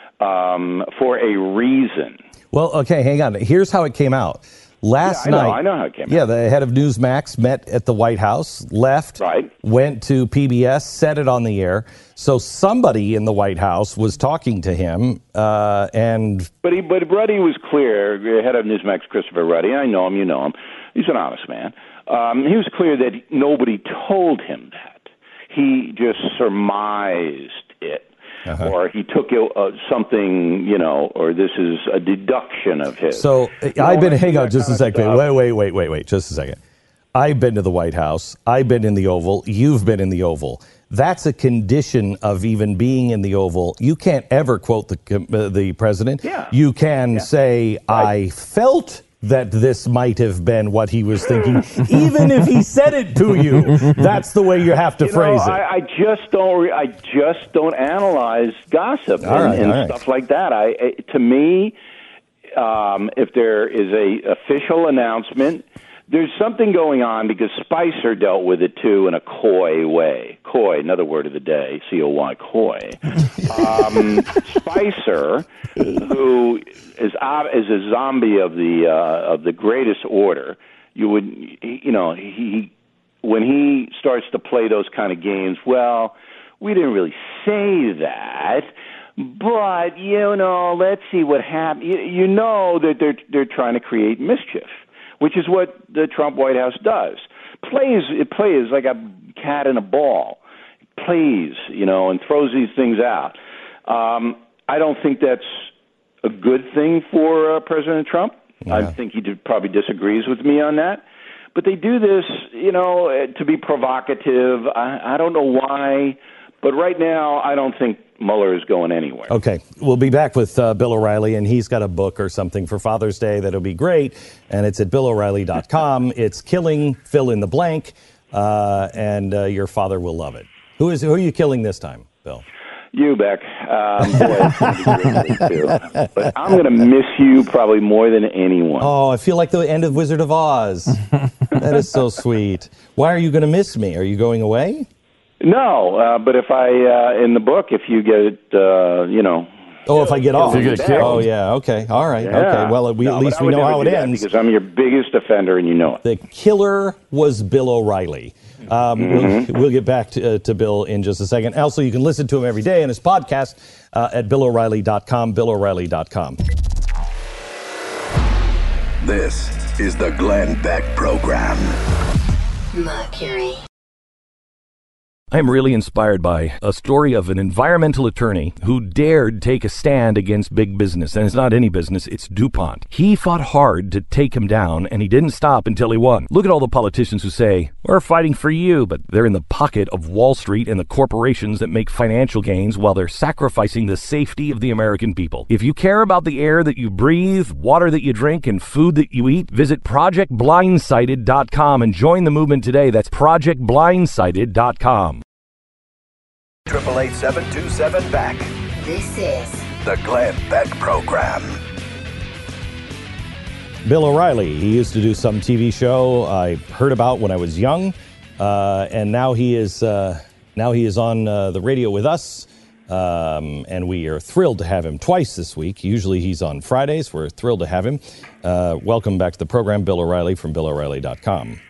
um, for a reason. Well, okay, hang on. Here's how it came out. Last Yeah, I know, night, I know how it came yeah, out. the head of Newsmax met at the White House, left, right. went to P B S, said it on the air. So somebody in the White House was talking to him, uh, and But he, but Ruddy was clear. The head of Newsmax, Christopher Ruddy. I know him. You know him. He's an honest man. Um, he was clear that nobody told him that. He just surmised it. Uh-huh. Or he took uh, something, you know, or this is a deduction of his. So No, I've been, I hang think on that just a kind of second. stuff- Wait, wait, wait, wait, wait, just a second. I've been to the White House. I've been in the Oval. You've been in the Oval. That's a condition of even being in the Oval. You can't ever quote the uh, the president. Yeah. You can say, I felt that this might have been what he was thinking, even if he said it to you. That's the way you have to You know, phrase it. I, I just don't. Re- I just don't analyze gossip All and, right, and all right. stuff like that. I, I to me, um, if there is a official announcement, there's something going on because Spicer dealt with it too in a coy way. Coy, another word of the day, C O Y, coy. Um, Spicer, who is uh, is a zombie of the uh, of the greatest order. You would, you know, he when he starts to play those kind of games. Well, we didn't really say that. But you know, let's see what happens. You, you know that they're they're trying to create mischief, which is what the Trump White House does. Plays it plays like a cat in a ball. It plays, you know, and throws these things out. Um, I don't think that's a good thing for uh, President Trump. Yeah. I think he did, probably disagrees with me on that. But they do this, you know, uh, to be provocative. I, I don't know why, but right now I don't think Mueller is going anywhere. Okay, we'll be back with uh, Bill O'Reilly, and he's got a book or something for Father's Day that'll be great, and it's at bill o'reilly dot com. It's Killing Fill in the Blank, uh, and uh, your father will love it. Who is who are you killing this time, Bill? You, Beck. Um, boy, it's gonna be great too. But I'm going to miss you probably more than anyone. Oh, I feel like the end of Wizard of Oz. That is so sweet. Why are you going to miss me? Are you going away? No, uh, but if I, uh, in the book, if you get, uh, you know. Oh, if I get off. If you get killed. Oh, yeah. Okay. All right. Yeah. Okay. Well, we, No, at but least I we would know never how it do that ends. because I'm your biggest offender and you know it. The killer was Bill O'Reilly. Um, Mm-hmm. we'll, we'll get back to, uh, to Bill in just a second. Also, you can listen to him every day in his podcast uh, at bill o'reilly dot com, bill o'reilly dot com. This is the Glenn Beck Program. Mercury. I am really inspired by a story of an environmental attorney who dared take a stand against big business. And it's not any business, it's DuPont. He fought hard to take him down, and he didn't stop until he won. Look at all the politicians who say, we're fighting for you, but they're in the pocket of Wall Street and the corporations that make financial gains while they're sacrificing the safety of the American people. If you care about the air that you breathe, water that you drink, and food that you eat, visit project blindsided dot com and join the movement today. That's project blindsided dot com. Triple eight seven two seven back. This is The Glenn Beck Program. Bill O'Reilly, he used to do some T V show I heard about when I was young, uh, and now he is uh, now he is on uh, the radio with us, um, and we are thrilled to have him twice this week. Usually he's on Fridays. We're thrilled to have him. Uh, welcome back to the program, Bill O'Reilly from bill o'reilly dot com.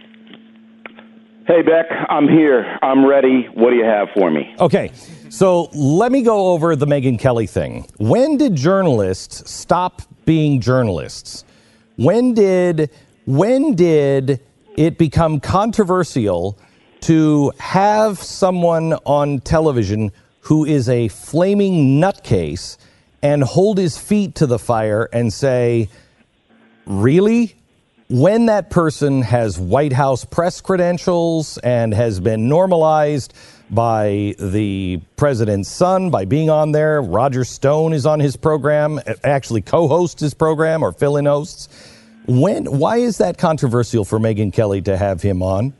Hey, Beck, I'm here. I'm ready. What do you have for me? Okay, so let me go over the Megyn Kelly thing. When did journalists stop being journalists? When did when did it become controversial to have someone on television who is a flaming nutcase and hold his feet to the fire and say, really? When that person has White House press credentials and has been normalized by the president's son by being on there, Roger Stone is on his program, actually co-hosts his program or fill-in hosts. When? Why is that controversial for Megyn Kelly to have him on?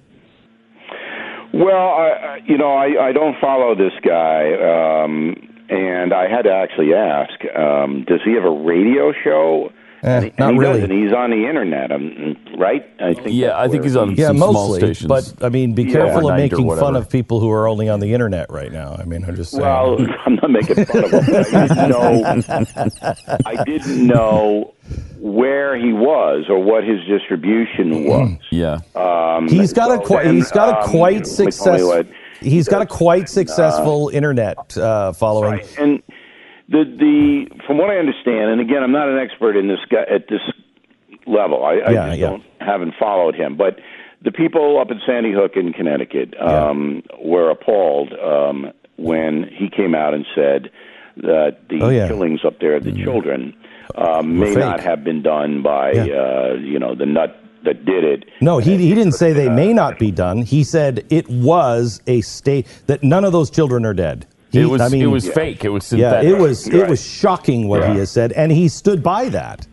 Well, I, you know, I, I don't follow this guy, um, and I had to actually ask, um, does he have a radio show? Eh, and he, not and he really. doesn't. He's on the internet, um, right? I think. Yeah, I think he's on Yeah, some mostly. small stations. But I mean, be Yeah. careful of Overnight or making fun whatever. of people who are only on the internet right now. I mean, I'm just saying. Well, I'm not making fun of him. I didn't know. I didn't know where he was or what his distribution was. Yeah. Um, he's got so a quite. then, He's got a um, quite let me tell you successful. what, He's got a quite successful internet uh, following. Right. And the the from what I understand, and again, I'm not an expert in this guy at this level. I, I Yeah, just yeah. don't haven't followed him, but the people up at Sandy Hook in Connecticut um, were appalled um, when he came out and said that the Oh, yeah. killings up there of the children um, may fake. not have been done by Yeah. uh, you know the nut that did it. No, he he didn't say they may not be done. He said it was a state that none of those children are dead. He, it was I mean, it was fake. It was yeah, synthetic. it was it Right. was shocking what Yeah. he has said, and he stood by that.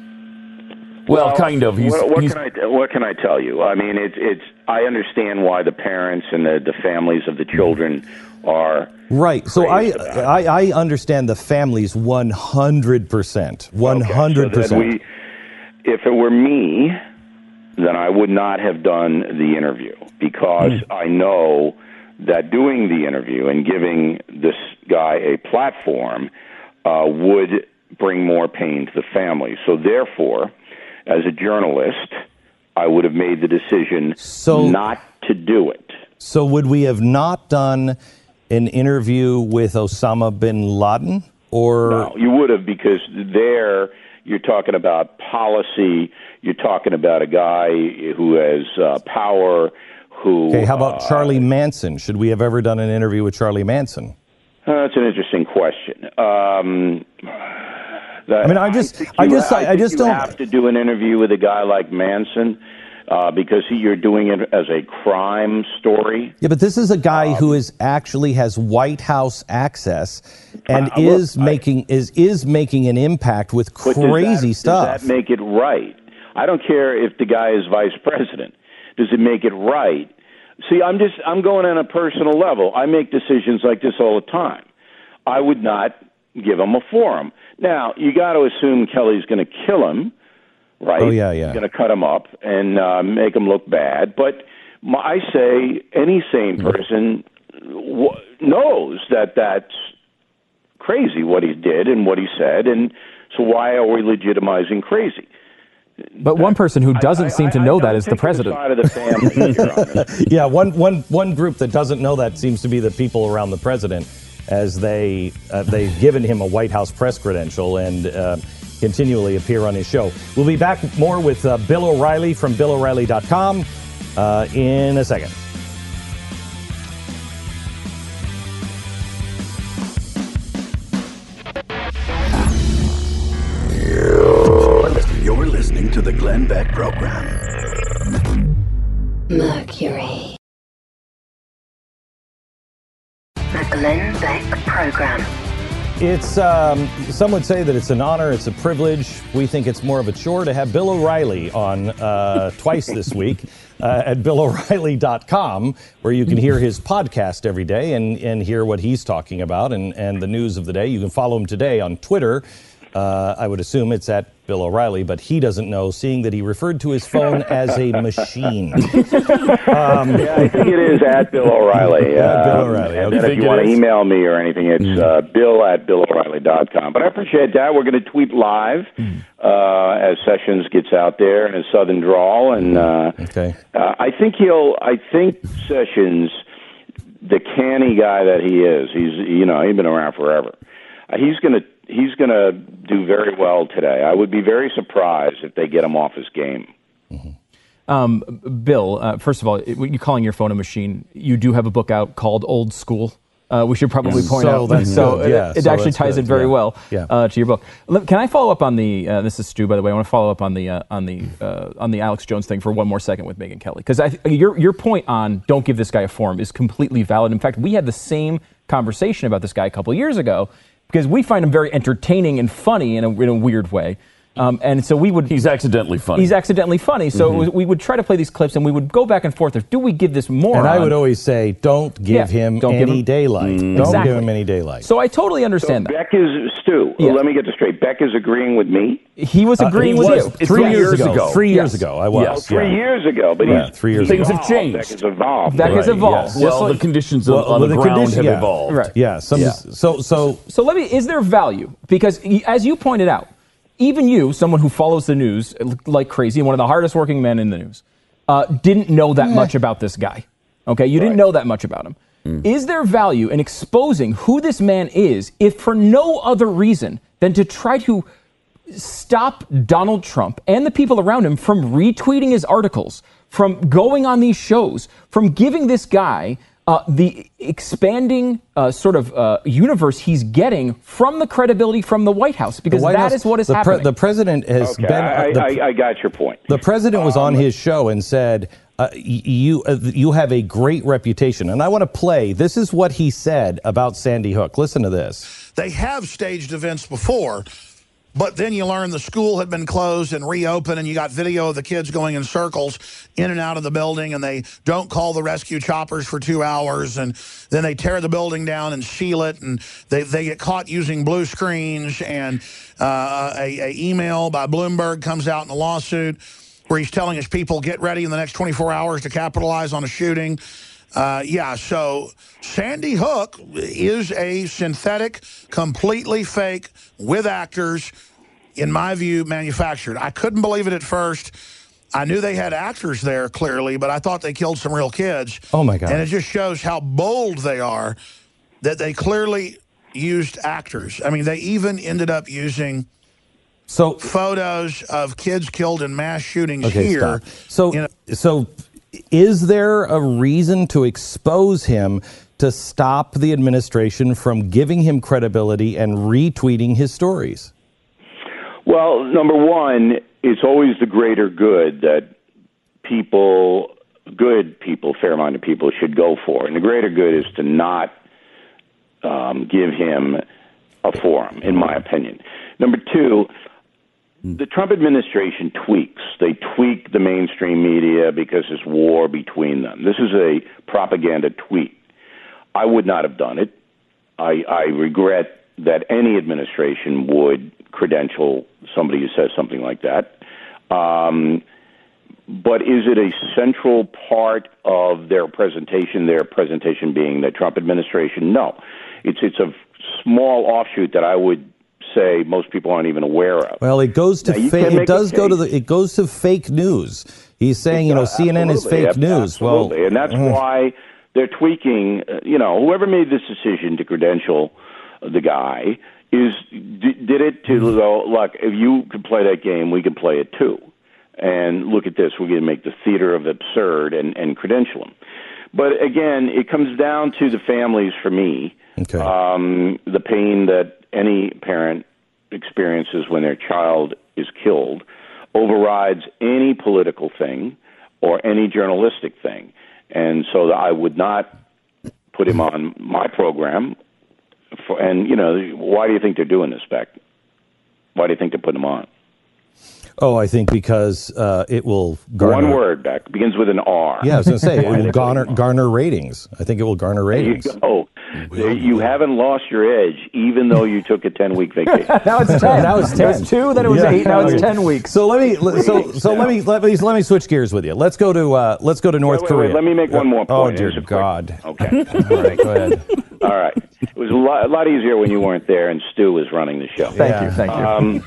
Well, kind of. He's, what, what he's can I what can I tell you? I mean, it's it's. I understand why the parents and the, the families of the children are Right. So I, crazed about it. I I understand the families one hundred percent. One Okay, hundred so then percent. we- If it were me, then I would not have done the interview because Hmm. I know that doing the interview and giving this guy a platform uh, would bring more pain to the family. So therefore, as a journalist, I would have made the decision So- not to do it. So would we have not done an interview with Osama bin Laden? Or No, you would have, because there you're talking about policy. You're talking about a guy who has uh, power. Who? okay, how about uh, Charlie Manson? Should we have ever done an interview with Charlie Manson? Uh, that's an interesting question. Um, that- I mean, I just- think I you- just- I think just you don't- have to do an interview with a guy like Manson uh, because he, you're doing it as a crime story. Yeah, but this is a guy Um, who is actually has White House access and Uh, look, is I- making is is making an impact with But does crazy that, stuff. Does that make it right? I don't care if the guy is vice president. Does it make it right? See, I'm just I'm going on a personal level. I make decisions like this all the time. I would not give him a forum. Now, you got to assume Kelly's going to kill him, right? Oh, yeah, yeah. He's going to cut him up and uh, make him look bad. But my, I say any sane person w- knows that that's crazy what he did and what he said, and so why are we legitimizing crazy? But one person who doesn't I- seem to I- know I that don't is the take president. side of the family here on this. Yeah, one, one, one group that doesn't know that seems to be the people around the president, as they uh, they've given him a White House press credential and uh, continually appear on his show. We'll be back more with uh, Bill O'Reilly from bill o'reilly dot com uh, in a second. Glenn Beck Program. Mercury. The Glenn Beck Program. It's, um, some would say that it's an honor, it's a privilege. We think it's more of a chore to have Bill O'Reilly on uh, twice this week uh, at bill o'reilly dot com, where you can hear his podcast every day and, and hear what he's talking about and, and the news of the day. You can follow him today on Twitter. Uh, I would assume it's at Bill O'Reilly, but he doesn't know, seeing that he referred to his phone as a machine. um, yeah, I think it is at Bill O'Reilly. Uh, um, Bill O'Reilly. And Okay. then if you want to email me or anything, it's uh, bill at bill o'reilly dot com. But I appreciate that. We're going to tweet live uh, as Sessions gets out there in his southern drawl, and uh, okay. uh, I think he'll. I think Sessions, the canny guy that he is, he's you know he's been around forever. Uh, he's going to. He's going to do very well today. I would be very surprised if they get him off his game. Mm-hmm. Um, Bill, uh, first of all, you're calling your phone a machine. You do have a book out called Old School. Uh, we should probably Yes. point So out. that's so good. Yeah, it, it so actually that's ties good. it very Yeah. well Yeah. uh, to your book. Let- Can I follow up on the? Uh, this is Stu, by the way. I want to follow up on the uh, on the uh, on the Alex Jones thing for one more second with Megyn Kelly, because your your point on don't give this guy a forum is completely valid. In fact, we had the same conversation about this guy a couple of years ago, because we find him very entertaining and funny in a, in a weird way. Um, and so we would... He's accidentally funny. He's accidentally funny. So Mm-hmm. it was- we would try to play these clips, and we would go back and forth of, do we give this more? And I would always say, don't give Yeah, him don't give any him- daylight. Mm. Don't Exactly. give him any daylight. So I totally understand So that. Beck is, Stu, Yeah. let me get this straight. Beck is agreeing with me? He was Uh, agreeing he with was you. three Yes. years ago. Three years Yes. ago, I was. Yes. Three yeah. years ago, but Yeah, he's, three years he's ago. Things have evolved. changed. Beck has evolved. Beck has Right, evolved. yes. Just Well, like- the conditions Well, of, on well, the, the ground condition- have yeah. evolved. Right. Yeah. Some, Yeah. So, so So let me, is there value? Because y- as you pointed out, even you, someone who follows the news like crazy, one of the hardest working men in the news, uh, didn't know that much about this guy. Okay, you didn't know that much about him. Is there value in exposing who this man is, if for no other reason than to try to stop Donald Trump and the people around him from retweeting his articles, from going on these shows, from giving this guy uh, the expanding uh, sort of uh, universe he's getting from the credibility from the White House? Because the White that House- is what is the pre- happening. the president has Okay, been. I, the, I, I got your point. the president was on his show and said, uh, y- "You uh, you have a great reputation." And I want to play. This is what he said about Sandy Hook. Listen to this. They have staged events before, but then you learn the school had been closed and reopened, and you got video of the kids going in circles in and out of the building, and they don't call the rescue choppers for two hours, and then they tear the building down and seal it, and they, they get caught using blue screens, and uh, a, a email by Bloomberg comes out in a lawsuit where he's telling his people, get ready in the next twenty-four hours to capitalize on a shooting. Uh, yeah, so Sandy Hook is a synthetic, completely fake, with actors, in my view, manufactured. I couldn't believe it at first. I knew they had actors there, clearly, but I thought they killed some real kids. Oh, my God. And it just shows how bold they are, that they clearly used actors. I mean, they even ended up using So photos of kids killed in mass shootings okay, here. stop. So You know, so is there a reason to expose him to stop the administration from giving him credibility and retweeting his stories? Well, number one, it's always the greater good that people, good people, fair-minded people should go for. And the greater good is to not um, give him a forum, in my opinion. Number two, the Trump administration tweaks. They tweak the mainstream media because there's war between them. This is a propaganda tweak. I would not have done it. I, I regret that any administration would credential somebody who says something like that. Um, but is it a central part of their presentation, their presentation being the Trump administration? No. It's, it's a small offshoot that I would say most people aren't even aware of. Well, it goes to Now, you fa- can it make a does go to case. the it goes to fake news. He's saying, you know, C N N is Absolutely, fake ab- news. Absolutely. Well, and that's mm. why they're tweaking. Uh, you know, whoever made this decision to credential the guy is d- did it to go, look, if you could play that game, we can play it too. And look at this, we're going to make the theater of absurd and, and credential him. But again, it comes down to the families for me. Okay. Um, the pain that any parent experiences when their child is killed. overrides any political thing or any journalistic thing. And so I would not put him on my program. For, and, you know, why do you think they're doing this, Beck? Why do you think they're putting him on? Oh, I think because uh, it will garner... One word, Beck. Begins with an R. Yeah, I was going to say, it will garner, garner ratings. I think it will garner ratings. There you go. There, you haven't lost your edge, even though you took a ten-week vacation. Now it's ten. Now it's ten. It was two, then it was Yeah. eight, now it's Okay. ten weeks. So let me so so let me let me let me switch gears with you. Let's go to uh, let's go to North Wait, wait, wait, Korea. let me make one more Oh point. dear It's a quick- God. Okay. All right, go ahead. All right. It was a lot, a lot easier when you weren't there and Stu was running the show. Thank you, thank you. Um,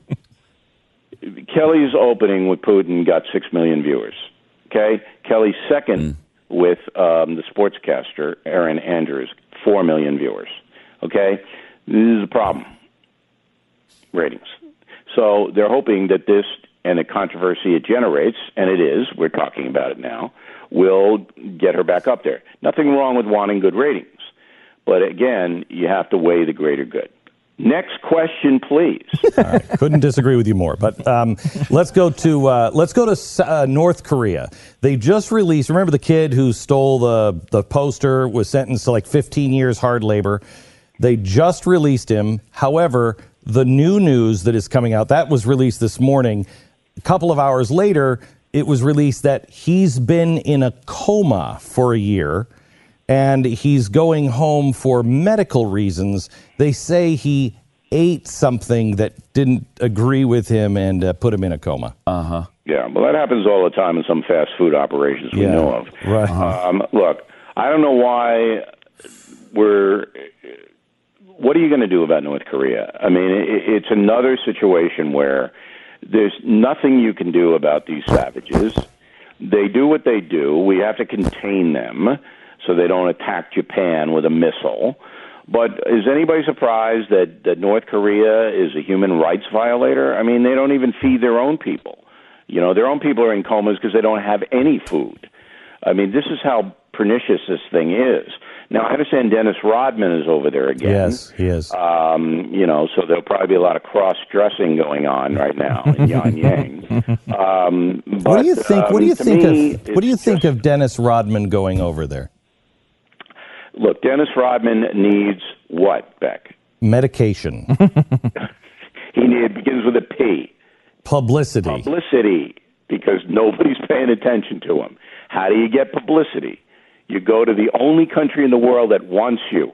Kelly's opening with Putin got six million viewers. Okay? Kelly's second with um, the sportscaster, Aaron Andrews, four million viewers. Okay? This is a problem. Ratings. So they're hoping that this and the controversy it generates, and it is, we're talking about it now, will get her back up there. Nothing wrong with wanting good ratings. But again, you have to weigh the greater good. Next question, please. All right. Couldn't disagree with you more. But um, let's go to uh, let's go to uh, North Korea. They just released. Remember the kid who stole the the poster, was sentenced to like fifteen years hard labor. They just released him. However, the new news that is coming out, that was released this morning. A couple of hours later, it was released that he's been in a coma for a year. And he's going home for medical reasons. They say he ate something that didn't agree with him and uh, put him in a coma. Uh-huh. Yeah, well, that happens all the time in some fast food operations we Yeah, know of. right. Um, look, I don't know why we're... What are you going to do about North Korea? I mean, it, it's another situation where there's nothing you can do about these savages. They do what they do. We have to contain them so they don't attack Japan with a missile. But is anybody surprised that, that North Korea is a human rights violator? I mean, they don't even feed their own people. You know, their own people are in comas because they don't have any food. I mean, this is how pernicious this thing is. Now, I understand Dennis Rodman is over there again. Yes, he is. Um, you know, so there'll probably be a lot of cross-dressing going on right now in Pyongyang. Um, but, what do you think? Um, what do you to think me, of? What do you it's think just- of Dennis Rodman going over there? Look, Dennis Rodman needs what, Beck? Medication, He need, begins with a P. publicity. Publicity, because nobody's paying attention to him. How do you get publicity? You go to the only country in the world that wants you.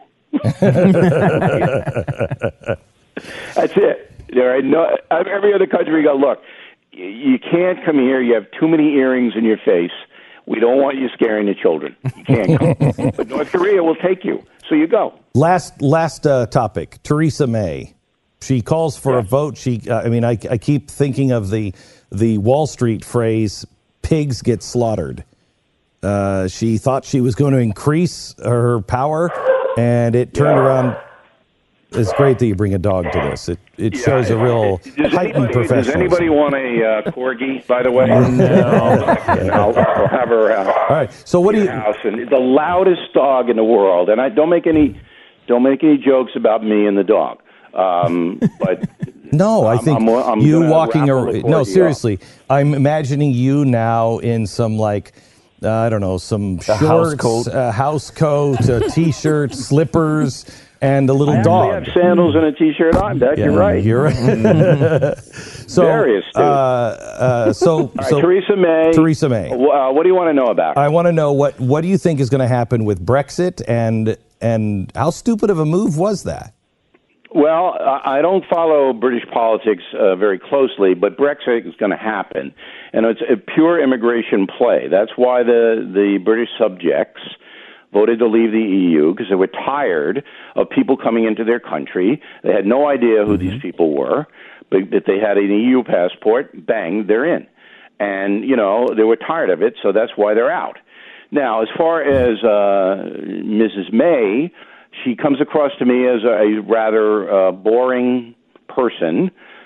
That's it. There are no every other country. Go look. You can't come here. You have too many earrings in your face. We don't want you scaring the children. You can't come. But North Korea will take you, so you go. Last last uh, topic. Theresa May. She calls for a vote. She. Uh, I mean, I, I keep thinking of the the Wall Street phrase, "Pigs get slaughtered." Uh, she thought she was going to increase her power, and it turned Yeah. around. It's great that you bring a dog to this. It it Yeah, shows a real does heightened anybody, does professionalism. anybody want a uh, corgi? By the way, I'll, I'll have her out. All right. So what do you? House and the loudest dog in the world, and I don't make any don't make any jokes about me and the dog. Um, but No, I I'm- think I'm- I'm you gonna walking raffle around. the No, corgi seriously, I'm imagining you now in some like. Uh, I don't know, some house shorts, coat. a house coat, a t-shirt, slippers, and a little I dog. actually have sandals and a t-shirt on. Beck, Yeah, you're right. You're right. so, Very astute. uh, uh, so, All right, so Theresa May. Theresa May. Uh, what do you want to know about her? I want to know what what do you think is going to happen with Brexit, and and how stupid of a move was that? Well, I I don't follow British politics uh, very closely, but Brexit is going to happen, and it's a pure immigration play. That's why the the British subjects voted to leave the E U, because they were tired of people coming into their country. They had no idea who these people were, but that they had an E U passport, bang, they're in. And, you know, they were tired of it, so that's why they're out. Now, as far as uh, Missus May, she comes across to me as a, a rather uh, boring person.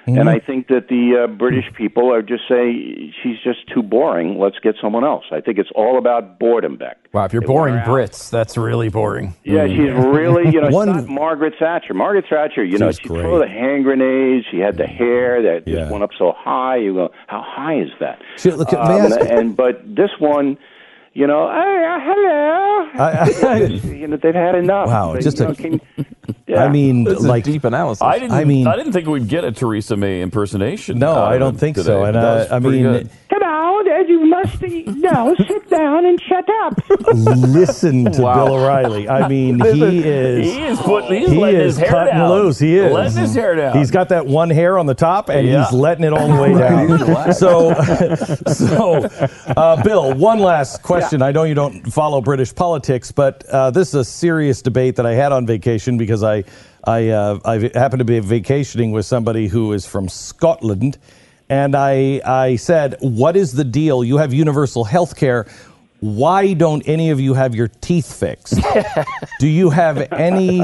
Mm-hmm. And I think that the uh, British people are just saying, she's just too boring. Let's get someone else. I think it's all about boredom, Beck. Wow, if you're They boring want her out. Brits, that's really boring. Yeah, she's really, you know, One- she's not Margaret Thatcher. Margaret Thatcher, you know, She's she great. threw the hand grenades. She had the hair that Yeah. just went up so high. You go, how high is that? She- look, may I Um, ask- and but this one, you know, hey, uh, hello. I- I- you know, they've had enough. Wow, They, just you a- know, can- yeah. I mean, This is like, deep analysis. I didn't. I I mean- I didn't think we'd get a Theresa May impersonation. no, out I of don't it think today. so. And That uh, was I pretty mean, good. Come on, Ed, you must be, no, sit down and shut up. listen to Wow. Bill O'Reilly. I mean, he is. He is putting. He's He letting is his hair cutting down. loose. He is letting his hair down. He's got that one hair on the top, and Yeah. he's letting it all the way down. so, so, uh, Bill, one last question. I know you don't follow British politics, but uh, this is a serious debate that I had on vacation because I, I, uh, I happened to be vacationing with somebody who is from Scotland, and I, I said, "What is the deal? You have universal health care. Why don't any of you have your teeth fixed? Do you have any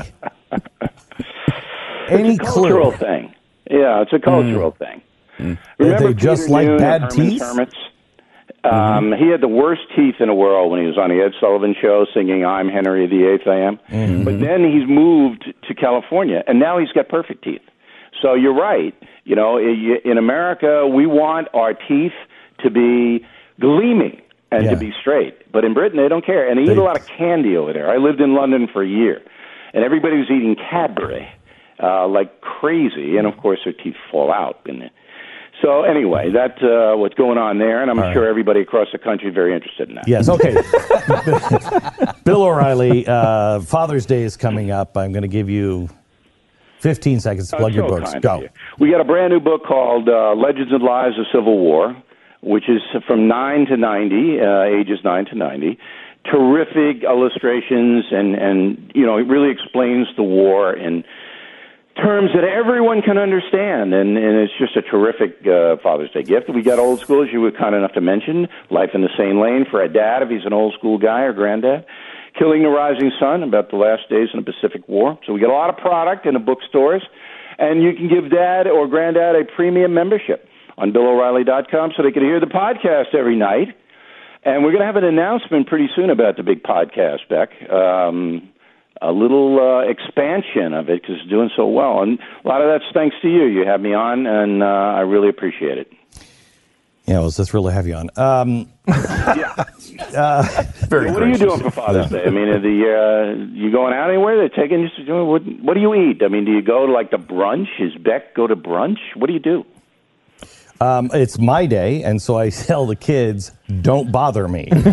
any It's a cultural clue?" thing. Yeah, it's a cultural thing. That Remember they just Peter like Noone bad and Herman's teeth? Hermits? Um, He had the worst teeth in the world when he was on the Ed Sullivan Show singing "I'm Henry the Eighth, I Am." Mm-hmm. But then he's moved to California, and now he's got perfect teeth. So you're right. You know, i- in America, we want our teeth to be gleaming and Yeah. to be straight. But in Britain, they don't care, and they, eat They- a lot of candy over there. I lived in London for a year, and everybody was eating Cadbury uh, like crazy, and of course their teeth fall out. And so anyway, that's uh, what's going on there, and I'm All sure right. everybody across the country is very interested in that. Yes, okay. Bill O'Reilly, uh, Father's Day is coming up. I'm going to give you fifteen seconds to Oh, plug your so books. kind of Go. you. We got a brand new book called uh, Legends and Lives of Civil War, which is from nine to ninety, uh, ages nine to ninety. Terrific illustrations, and, and you know, it really explains the war in terms that everyone can understand, and, and it's just a terrific uh, Father's Day gift. We got old school, as you were kind enough to mention, Life in the Sane Lane for a dad if he's an old school guy or granddad. Killing the Rising Sun, about the last days in the Pacific War. So we got a lot of product in the bookstores, and you can give dad or granddad a premium membership on Bill O'Reilly dot com so they can hear the podcast every night. And we're going to have an announcement pretty soon about the big podcast, Beck. Um, a little uh, expansion of it because it's doing so well. And a lot of that's thanks to you. You have me on, and uh, I really appreciate it. Yeah, well, it's just really heavy on. Um, yeah. Uh, Very what are you doing for Father's Day? I mean, are the uh, you going out anywhere? They're taking you to what? What do you eat? I mean, do you go to like the brunch? Is Beck go to brunch? What do you do? Um, it's my day, and so I tell the kids, "Don't bother me." What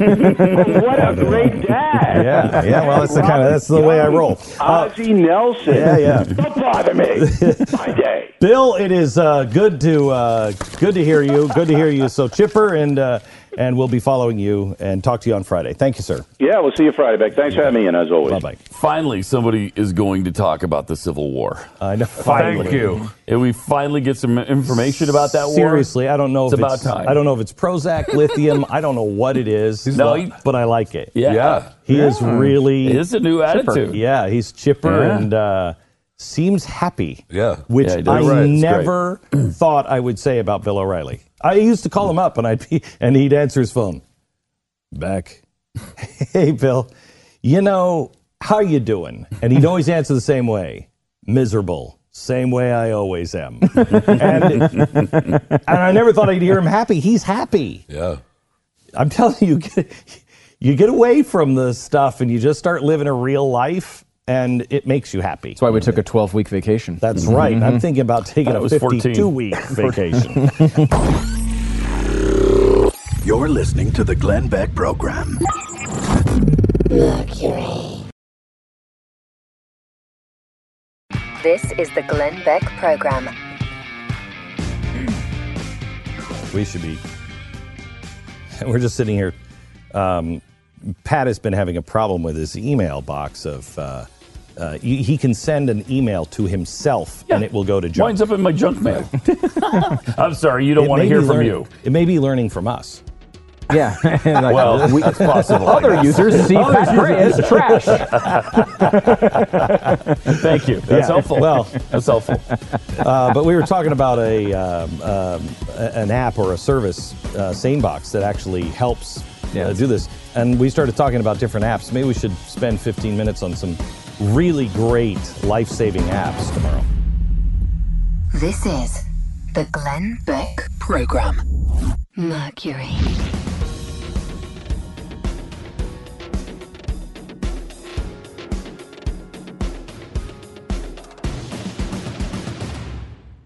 a great dad! Yeah, yeah. Well, that's the kind of that's the way I roll. Uh, Ozzie Nelson. Yeah, yeah. Don't bother me. My day. Bill, it is uh, good to uh, good to hear you. Good to hear you. So chipper, and uh, and we'll be following you and talk to you on Friday. Thank you, sir. Yeah, we'll see you Friday, Beck. Thanks for having me in, as always. Bye bye. Finally, somebody is going to talk about the Civil War. I know. Thank you. And we finally get some information about that war. Seriously, I don't know It's if about it's time. I don't know if it's Prozac, lithium. I don't know what it is. No, but, he- but I like it. Yeah. Yeah. He is really. It's a new chipper. attitude. Yeah, he's chipper Yeah. and uh, seems happy. Yeah. Which Yeah, he does. I Right, it's never thought I would say about Bill O'Reilly. I used to call him up and I'd be, and he'd answer his phone. Back. Hey, Bill. You know, how you doing? And he'd always answer the same way. Miserable. Same way I always am. and, and I never thought I'd hear him happy. He's happy. Yeah. I'm telling you, you get, you get away from the stuff and you just start living a real life, and it makes you happy. That's why we took a twelve-week vacation. That's right. I'm thinking about taking That a was fifty-two-week vacation. You're listening to the Glenn Beck Program. This is the Glenn Beck Program. We should be. We're just sitting here. Um, Pat has been having a problem with his email box of. Uh, uh, he, he can send an email to himself and it will go to junk. Winds up in my junk mail. I'm sorry, you don't It want to may hear be from learning- you. It may be learning from us. Yeah. Like, Well, we- that's possible, I Other guess. users see Other Pat Gray as users- trash. Thank you. That's Yeah. helpful. Well, that's helpful. Uh, but we were talking about a um, um, a- an app or a service, uh, SaneBox, that actually helps uh, do this. And we started talking about different apps. Maybe we should spend fifteen minutes on some really great life-saving apps tomorrow. This is the Glenn Beck Program. Mercury.